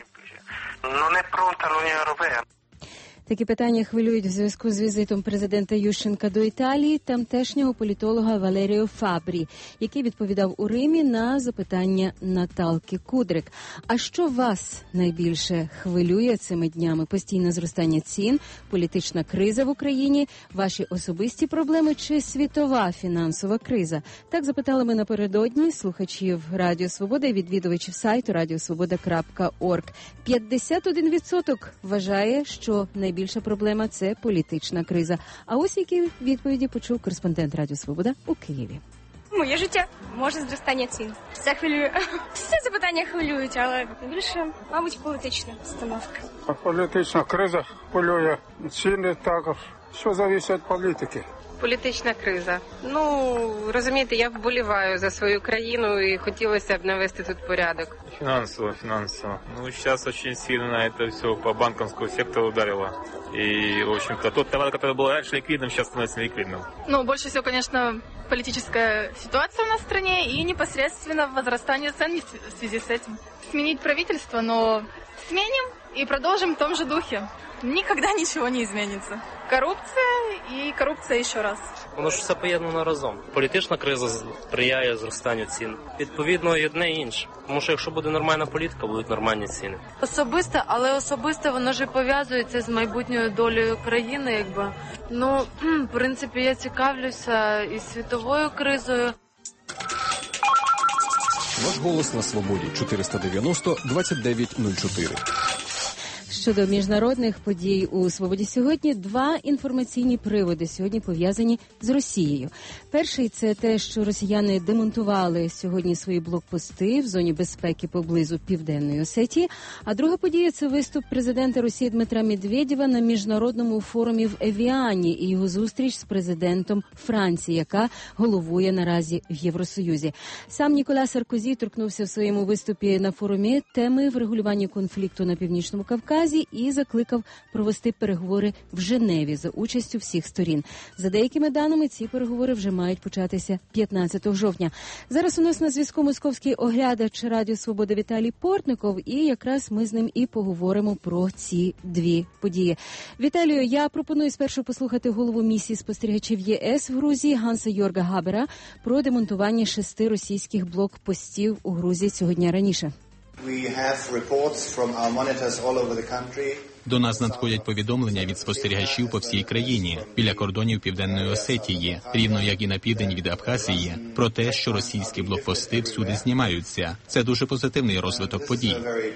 Такі питання хвилюють в зв'язку з візитом президента Ющенка до Італії тамтешнього політолога Валеріо Фабрі, який відповідав у Римі на запитання Наталки Кудрик. А що вас найбільше хвилює цими днями? Постійне зростання цін, політична криза в Україні, ваші особисті проблеми чи світова фінансова криза? Так запитали ми напередодні слухачів Радіо Свобода і відвідувачів сайту radiosvoboda.org. 51% вважає, що найбільша проблема – це політична криза. А ось які відповіді почув кореспондент Радіо Свобода у Києві. Моє життя може зростання цін. Все хвилює. Всі запитання хвилюють, але більше, мабуть, політична установка. Політична криза хвилює, ціни також. Що залежить від політики? Політична криза. Ну, розумієте, я вболіваю за свою країну і хотілося б навести тут порядок. Финансово. Ну, сейчас очень сильно это все по банковскому сектору ударило. И, в общем-то, тот товар, который был раньше ликвидным, сейчас становится неликвидным. Ну, больше всего, конечно, политическая ситуация у нас в стране и непосредственно возрастание цен в связи с этим. Сменить правительство, но сменим и продолжим в том же духе. Никогда ничего не изменится. Корупція і корупція ще раз. Воно ж все поєднано разом. Політична криза сприяє зростанню цін. Відповідно, і одне і інше. Тому що якщо буде нормальна політика, будуть нормальні ціни. Особисто, але особисто воно ж і пов'язується з майбутньою долею країни, якби. Ну, в принципі, я цікавлюся і світовою кризою. Ваш голос на свободі. 490-2904. Щодо міжнародних подій у «Свободі» сьогодні, два інформаційні приводи сьогодні пов'язані з Росією. Перший – це те, що росіяни демонтували сьогодні свої блокпости в зоні безпеки поблизу Південної Осетії. А друга подія – це виступ президента Росії Дмитра Медведєва на міжнародному форумі в Евіані і його зустріч з президентом Франції, яка головує наразі в Євросоюзі. Сам Ніколя Саркозі торкнувся в своєму виступі на форумі теми врегулювання конфлікту на Північному Кавказі і закликав провести переговори в Женеві за участю всіх сторін. За деякими даними, ці переговори вже мають початися 15 жовтня. Зараз у нас на зв'язку московський оглядач Радіо Свобода Віталій Портников, і якраз ми з ним і поговоримо про ці дві події. Віталію, я пропоную спершу послухати голову місії спостерігачів ЄС в Грузії Ганса Йорга Габера про демонтування 6 російських блокпостів у Грузії цього дня раніше. До нас надходять повідомлення від спостерігачів по всій країні, біля кордонів Південної Осетії, рівно як і на південь від Абхазії, про те, що російські блокпости всюди знімаються. Це дуже позитивний розвиток подій.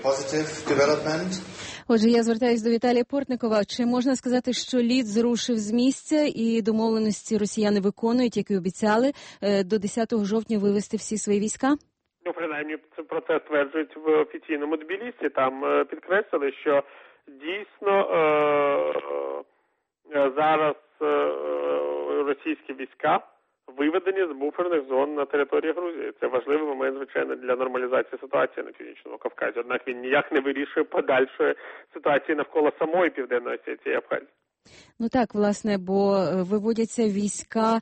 Отже, я звертаюсь до Віталія Портникова. Чи можна сказати, що лід зрушив з місця і домовленості росіяни виконують, як і обіцяли, до 10 жовтня вивести всі свої війська? Ну, принаймні, про це стверджують в офіційному Тбілісі. Там підкреслили, що дійсно зараз російські війська виведені з буферних зон на території Грузії. Це важливий момент, звичайно, для нормалізації ситуації на Північному Кавказі. Однак він ніяк не вирішує подальшої ситуації навколо самої Південної Осетії і Абхазії. Ну так, власне, бо виводяться війська,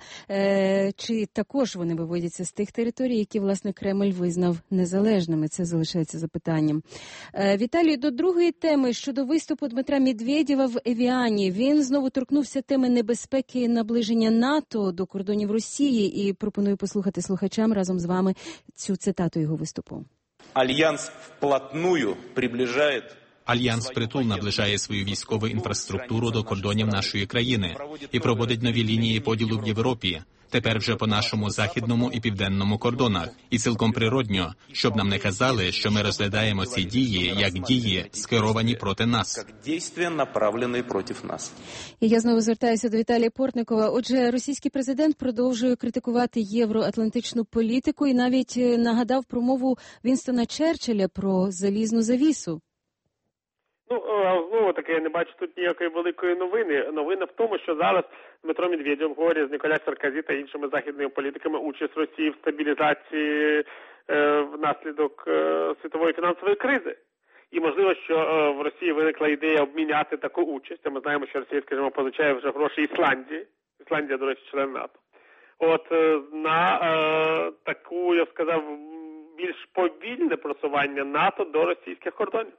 чи також вони виводяться з тих територій, які, власне, Кремль визнав незалежними. Це залишається запитанням. Віталій, до другої теми, щодо виступу Дмитра Медведєва в Евіані. Він знову торкнувся теми небезпеки наближення НАТО до кордонів Росії, і пропоную послухати слухачам разом з вами цю цитату його виступу. Альянс вплотную приближає. Альянс впритул наближає свою військову інфраструктуру до кордонів нашої країни і проводить нові лінії поділу в Європі. Тепер вже по нашому західному і південному кордонах. І цілком природньо, щоб нам не казали, що ми розглядаємо ці дії як дії, скеровані проти нас. Дійства, направлені проти нас. І я знову звертаюся до Віталія Портникова. Отже, російський президент продовжує критикувати євроатлантичну політику і навіть нагадав промову Вінстона Черчилля про залізну завісу. Ну, знову таки, я не бачу тут ніякої великої новини. Новина в тому, що зараз Дмитро Медведєв говорить з Ніколя Саркозі та іншими західними політиками участь Росії в стабілізації внаслідок світової фінансової кризи. І можливо, що в Росії виникла ідея обміняти таку участь. А ми знаємо, що Росія, скажімо, позичає вже гроші Ісландії. Ісландія, до речі, член НАТО. От на таку, я б сказав, більш повільне просування НАТО до російських кордонів.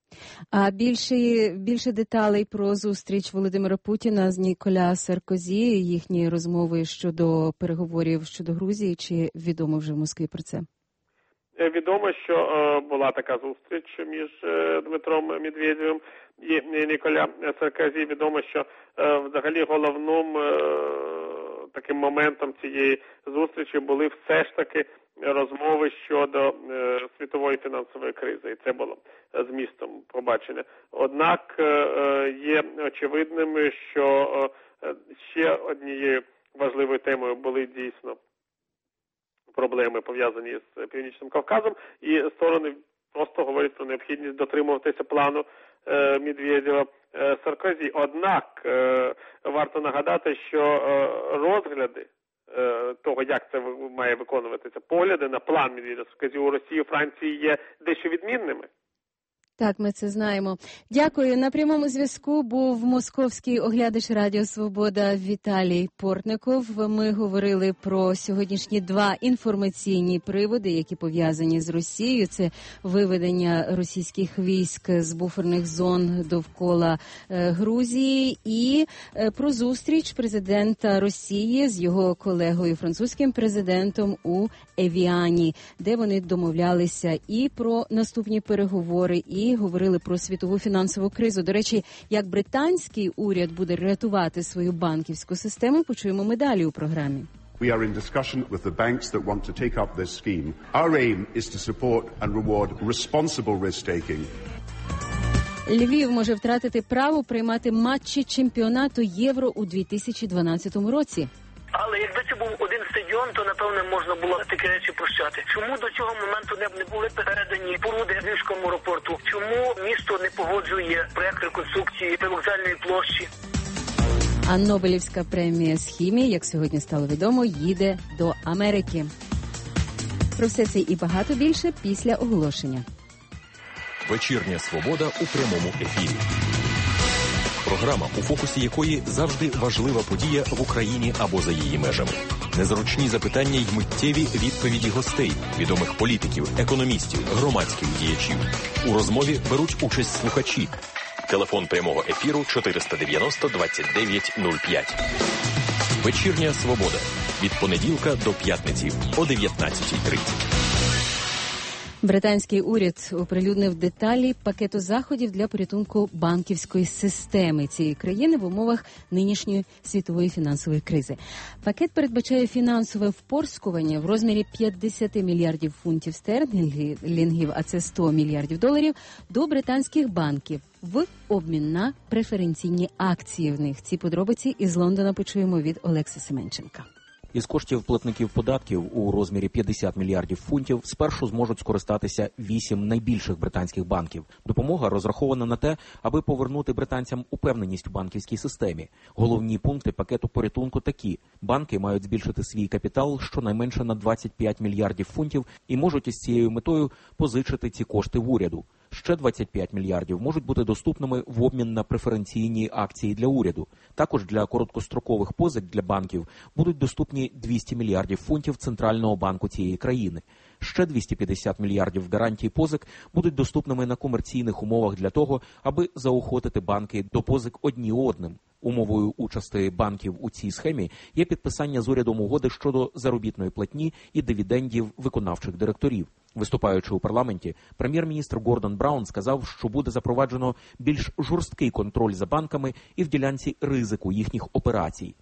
А більше деталей про зустріч Володимира Путіна з Ніколя Саркозі, їхні розмови щодо переговорів щодо Грузії, чи відомо вже в Москві про це? Відомо, що була така зустріч між Дмитром Медведєвим і Ніколя Саркозі. Відомо, що взагалі головним таким моментом цієї зустрічі були все ж таки розмови щодо світової фінансової кризи, і це було змістом побачення. Однак є очевидним, що ще однією важливою темою були дійсно проблеми, пов'язані з Північним Кавказом, і сторони просто говорять про необхідність дотримуватися плану Медведєва Саркозі. Однак варто нагадати, що розгляди того, як це має виконуватися, погляди на план Медведєва Саркозі у Росії і Франції є дещо відмінними. Так, ми це знаємо. Дякую. На прямому зв'язку був московський оглядач Радіо Свобода Віталій Портников. Ми говорили про сьогоднішні два інформаційні приводи, які пов'язані з Росією. Це виведення російських військ з буферних зон довкола Грузії і про зустріч президента Росії з його колегою французьким президентом у Евіані, де вони домовлялися і про наступні переговори, і говорили про світову фінансову кризу. До речі, як британський уряд буде рятувати свою банківську систему, почуємо ми далі у програмі. We are in discussion with the banks that want to take up this scheme. Our aim is to support and reward responsible risk-taking. Львів може втратити право приймати матчі чемпіонату Євро у 2012 році. Але якби це був один стадіон, то, напевне, можна було такі речі прощати. Чому до цього моменту не були передані поруди Львівському аеропорту? Чому місто не погоджує проєкт реконструкції привокзальної площі? А Нобелівська премія з хімії, як сьогодні стало відомо, їде до Америки. Про все це і багато більше після оголошення. Вечірня свобода у прямому ефірі. Програма, у фокусі якої завжди важлива подія в Україні або за її межами. Незручні запитання й миттєві відповіді гостей, відомих політиків, економістів, громадських діячів. У розмові беруть участь слухачі. Телефон прямого ефіру 490 29 05. Вечірня свобода. Від понеділка до п'ятниці о 19:30. Британський уряд оприлюднив деталі пакету заходів для порятунку банківської системи цієї країни в умовах нинішньої світової фінансової кризи. Пакет передбачає фінансове впорскування в розмірі 50 мільярдів фунтів стерлінгів, а це 100 мільярдів доларів, до британських банків в обмін на преференційні акції в них. Ці подробиці із Лондона почуємо від Олекси Семенченка. Із коштів платників податків у розмірі 50 мільярдів фунтів спершу зможуть скористатися 8 найбільших британських банків. Допомога розрахована на те, аби повернути британцям упевненість у банківській системі. Головні пункти пакету порятунку такі. Банки мають збільшити свій капітал щонайменше на 25 мільярдів фунтів і можуть із цією метою позичити ці кошти в уряду. Ще 25 мільярдів можуть бути доступними в обмін на преференційні акції для уряду. Також для короткострокових позик для банків будуть доступні 200 мільярдів фунтів Центрального банку цієї країни. Ще 250 мільярдів гарантій позик будуть доступними на комерційних умовах для того, аби заохотити банки до позик одні одним. Умовою участі банків у цій схемі є підписання з урядом угоди щодо заробітної платні і дивідендів виконавчих директорів. Виступаючи у парламенті, прем'єр-міністр Гордон Браун сказав, що буде запроваджено більш жорсткий контроль за банками і в ділянці ризику їхніх операцій.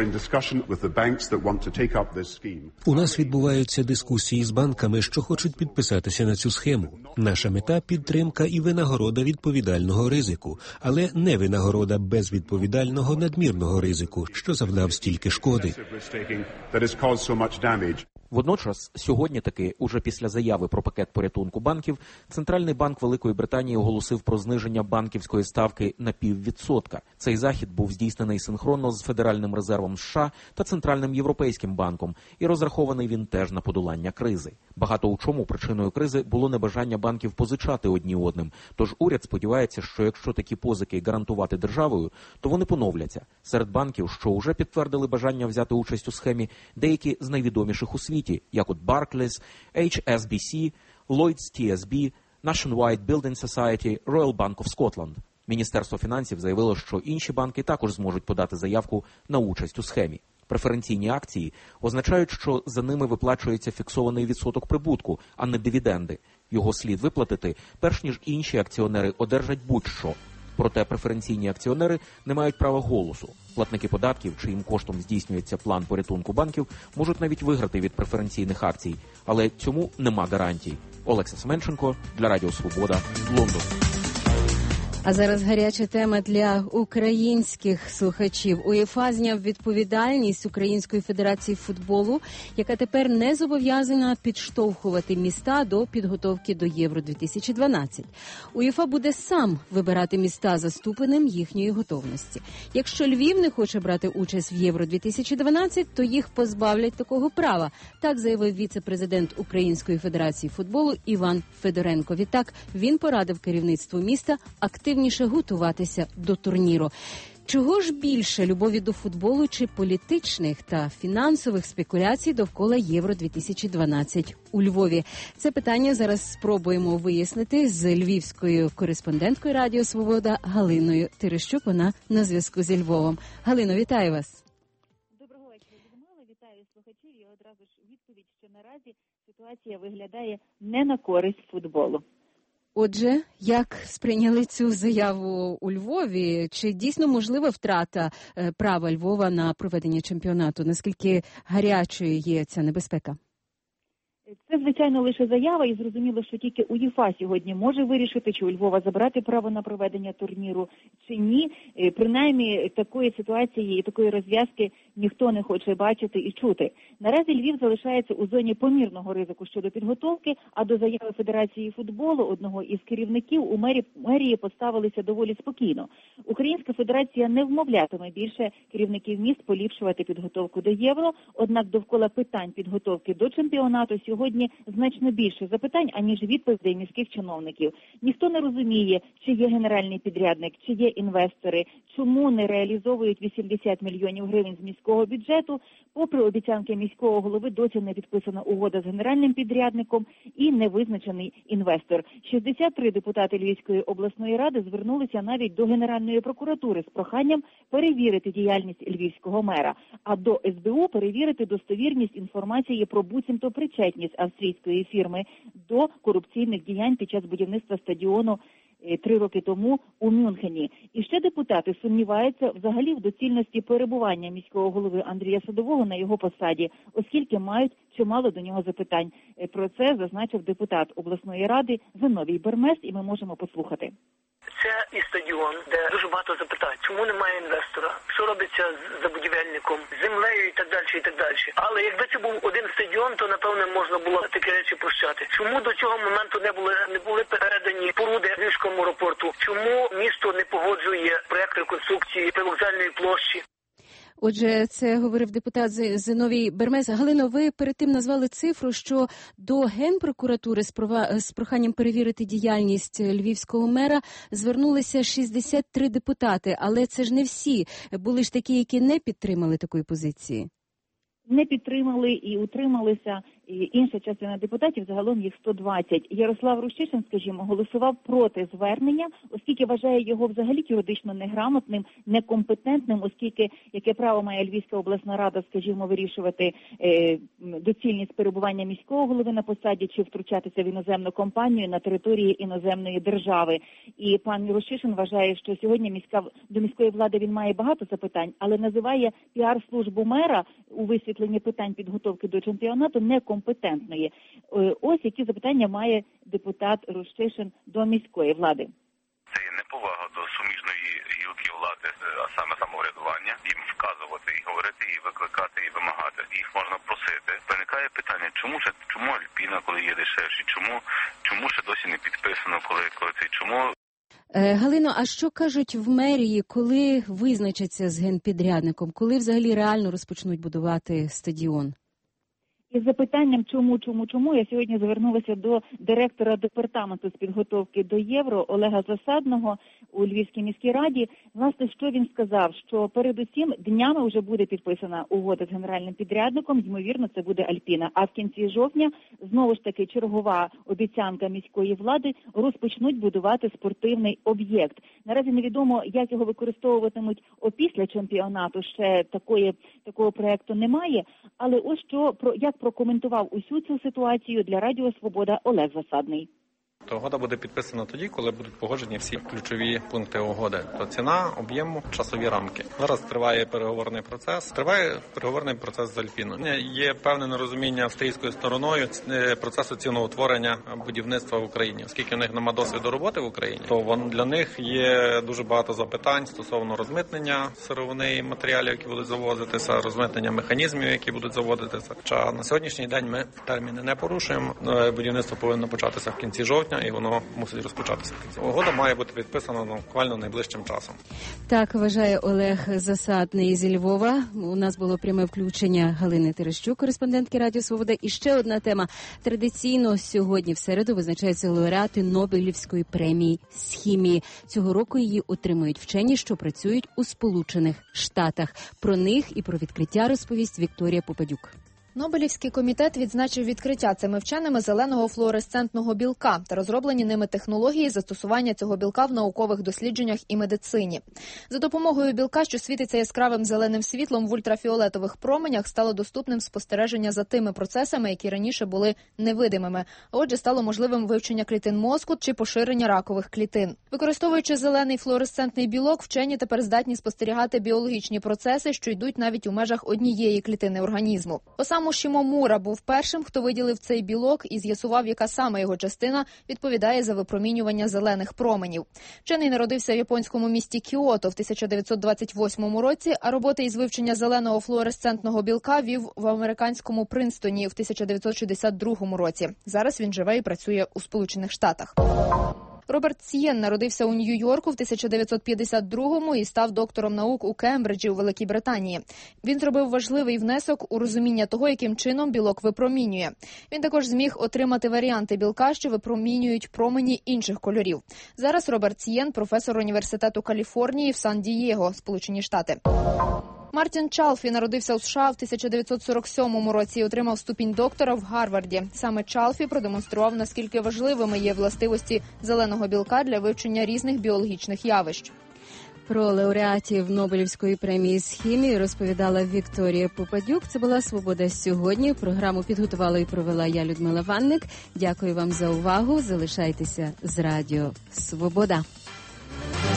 У нас відбуваються дискусії з банками, що хочуть підписатися на цю схему. Наша мета – підтримка і винагорода відповідального ризику, але не винагорода безвідповідального надмірного ризику, що завдав стільки шкоди. Водночас, сьогодні таки, уже після заяви про пакет порятунку банків, Центральний банк Великої Британії оголосив про зниження банківської ставки на 0,5%. Цей захід був здійснений синхронно з Федеральним резервом США та Центральним Європейським банком, і розрахований він теж на подолання кризи. Багато у чому причиною кризи було небажання банків позичати одні одним, тож уряд сподівається, що якщо такі позики гарантувати державою, то вони поновляться. Серед банків, що вже підтвердили бажання взяти участь у схемі, деякі з найвідоміших у світі, як от Barclays, HSBC, Lloyds TSB, Nationwide Building Society, Royal Bank of Scotland. Міністерство фінансів заявило, що інші банки також зможуть подати заявку на участь у схемі. Преференційні акції означають, що за ними виплачується фіксований відсоток прибутку, а не дивіденди. Його слід виплатити, перш ніж інші акціонери одержать будь-що. Проте преференційні акціонери не мають права голосу. Платники податків, чиїм коштом здійснюється план порятунку банків, можуть навіть виграти від преференційних акцій. Але цьому нема гарантій. Олекса Семенченко для Радіо Свобода, Лондон. А зараз гаряча тема для українських слухачів. УЄФА зняв відповідальність Української федерації футболу, яка тепер не зобов'язана підштовхувати міста до підготовки до Євро-2012. УЄФА буде сам вибирати міста за ступенем їхньої готовності. Якщо Львів не хоче брати участь в Євро-2012, то їх позбавлять такого права. Так заявив віце-президент Української федерації футболу Іван Федоренко. Відтак він порадив керівництву міста активніше готуватися до турніру. Чого ж більше, любові до футболу чи політичних та фінансових спекуляцій довкола Євро-2012 у Львові? Це питання зараз спробуємо вияснити з львівською кореспонденткою Радіо Свобода Галиною Терещук. Вона на зв'язку зі Львовом. Галино, вітаю вас. Доброго вечора, Людмила. Вітаю слухачів. І одразу ж відповідь, що наразі ситуація виглядає не на користь футболу. Отже, як сприйняли цю заяву у Львові? Чи дійсно можлива втрата права Львова на проведення чемпіонату? Наскільки гарячою є ця небезпека? Це Це, звичайно, лише заява, і зрозуміло, що тільки УЄФА сьогодні може вирішити, чи у Львова забрати право на проведення турніру, чи ні. Принаймні, такої ситуації і такої розв'язки ніхто не хоче бачити і чути. Наразі Львів залишається у зоні помірного ризику щодо підготовки, а до заяви Федерації футболу, одного із керівників, у мерії поставилися доволі спокійно. Українська федерація не вмовлятиме більше керівників міст поліпшувати підготовку до Євро, однак довкола питань підготовки до чемпіонату сьогодні значно більше запитань, аніж відповідей міських чиновників. Ніхто не розуміє, чи є генеральний підрядник, чи є інвестори, чому не реалізовують 80 мільйонів гривень з міського бюджету. Попри обіцянки міського голови, досі не підписана угода з генеральним підрядником і не визначений інвестор. 63 депутати Львівської обласної ради звернулися навіть до Генеральної прокуратури з проханням перевірити діяльність львівського мера, а до СБУ перевірити достовірність інформації про буцімто причетність австрійської фірми до корупційних діянь під час будівництва стадіону 3 роки тому у Мюнхені. І ще депутати сумніваються взагалі в доцільності перебування міського голови Андрія Садового на його посаді, оскільки мають чимало до нього запитань. Про це зазначив депутат обласної ради Зиновій Бермес, і ми можемо послухати. Це і стадіон, де дуже багато запитань. Чому немає інвестора? Що робиться з забудівельником, з землею і так далі, і так далі. Але якби це був один стадіон, то, напевне, можна було такі речі прощати. Чому до цього моменту не були передані споруди Львівському аеропорту? Чому місто не погоджує проект реконструкції привокзальної площі? Отже, це говорив депутат Зиновій Бермес. Галино, ви перед тим назвали цифру, що до Генпрокуратури з проханням перевірити діяльність львівського мера звернулися 63 депутати, але це ж не всі. Були ж такі, які не підтримали такої позиції. Не підтримали і утрималися інша частина депутатів, загалом їх 120. Ярослав Рущишин, скажімо, голосував проти звернення, оскільки вважає його взагалі юридично неграмотним, некомпетентним, оскільки яке право має Львівська обласна рада, скажімо, вирішувати доцільність перебування міського голови на посаді чи втручатися в іноземну компанію на території іноземної держави. І пан Рущишин вважає, що сьогодні до міської влади він має багато запитань, але називає піар-службу мера у висвітленні питань підготовки до чемпіонату некомпетентної. Ось які запитання має депутат Рущишин до міської влади. Це є неповага до суміжної гілки влади, а саме самоврядування, їм вказувати, і говорити, і викликати, і вимагати. Їх можна просити. Виникає питання, чому Альпіна, коли є дешевші, чому ще досі не підписано, коли це, чому... Галино, а що кажуть в мерії, коли визначаться з генпідрядником, коли взагалі реально розпочнуть будувати стадіон? Із запитанням чому, я сьогодні звернулася до директора департаменту з підготовки до Євро Олега Засадного у Львівській міській раді. Власне, що він сказав, що передусім днями вже буде підписана угода з генеральним підрядником, ймовірно, це буде Альпіна. А в кінці жовтня, знову ж таки, чергова обіцянка міської влади, розпочнуть будувати спортивний об'єкт. Наразі невідомо, як його використовуватимуть опісля чемпіонату, ще такого проєкту немає, але ось як прокоментував усю цю ситуацію для Радіо Свобода Олег Засадний. Угода буде підписана тоді, коли будуть погоджені всі ключові пункти угоди. То ціна, об'єму, часові рамки. Зараз триває переговорний процес з Альпіною. Є певне нерозуміння австрійською стороною процесу ціноутворення будівництва в Україні. Оскільки в них немає досвіду роботи в Україні, то для них є дуже багато запитань стосовно розмитнення сировини і матеріалів, які будуть завозитися, розмитнення механізмів, які будуть заводитися. Хоча на сьогоднішній день ми терміни не порушуємо. Будівництво повинно початися в кінці жовтня, і воно мусить розпочатися. Угода має бути підписана буквально найближчим часом. Так вважає Олег Засадний зі Львова. У нас було пряме включення Галини Терещук, кореспондентки Радіо Свобода. І ще одна тема. Традиційно сьогодні в середу визначаються лауреати Нобелівської премії з хімії. Цього року її отримують вчені, що працюють у Сполучених Штатах. Про них і про відкриття розповість Вікторія Попадюк. Нобелівський комітет відзначив відкриття цими вченими зеленого флуоресцентного білка та розроблені ними технології застосування цього білка в наукових дослідженнях і медицині. За допомогою білка, що світиться яскравим зеленим світлом в ультрафіолетових променях, стало доступним спостереження за тими процесами, які раніше були невидимими. А отже, стало можливим вивчення клітин мозку чи поширення ракових клітин. Використовуючи зелений флуоресцентний білок, вчені тепер здатні спостерігати біологічні процеси, що йдуть навіть у межах однієї клітини організму. Осаму Шімомура був першим, хто виділив цей білок і з'ясував, яка саме його частина відповідає за випромінювання зелених променів. Вчений народився в японському місті Кіото в 1928 році, а роботи із вивчення зеленого флуоресцентного білка вів в американському Принстоні в 1962 році. Зараз він живе і працює у Сполучених Штатах. Роберт Сієн народився у Нью-Йорку в 1952-му і став доктором наук у Кембриджі у Великій Британії. Він зробив важливий внесок у розуміння того, яким чином білок випромінює. Він також зміг отримати варіанти білка, що випромінюють промені інших кольорів. Зараз Роберт Сієн – професор університету Каліфорнії в Сан-Дієго, Сполучені Штати. Мартін Чалфі народився у США в 1947 році і отримав ступінь доктора в Гарварді. Саме Чалфі продемонстрував, наскільки важливими є властивості зеленого білка для вивчення різних біологічних явищ. Про лауреатів Нобелівської премії з хімії розповідала Вікторія Попадюк. Це була «Свобода сьогодні». Програму підготувала і провела я, Людмила Ванник. Дякую вам за увагу. Залишайтеся з Радіо Свобода.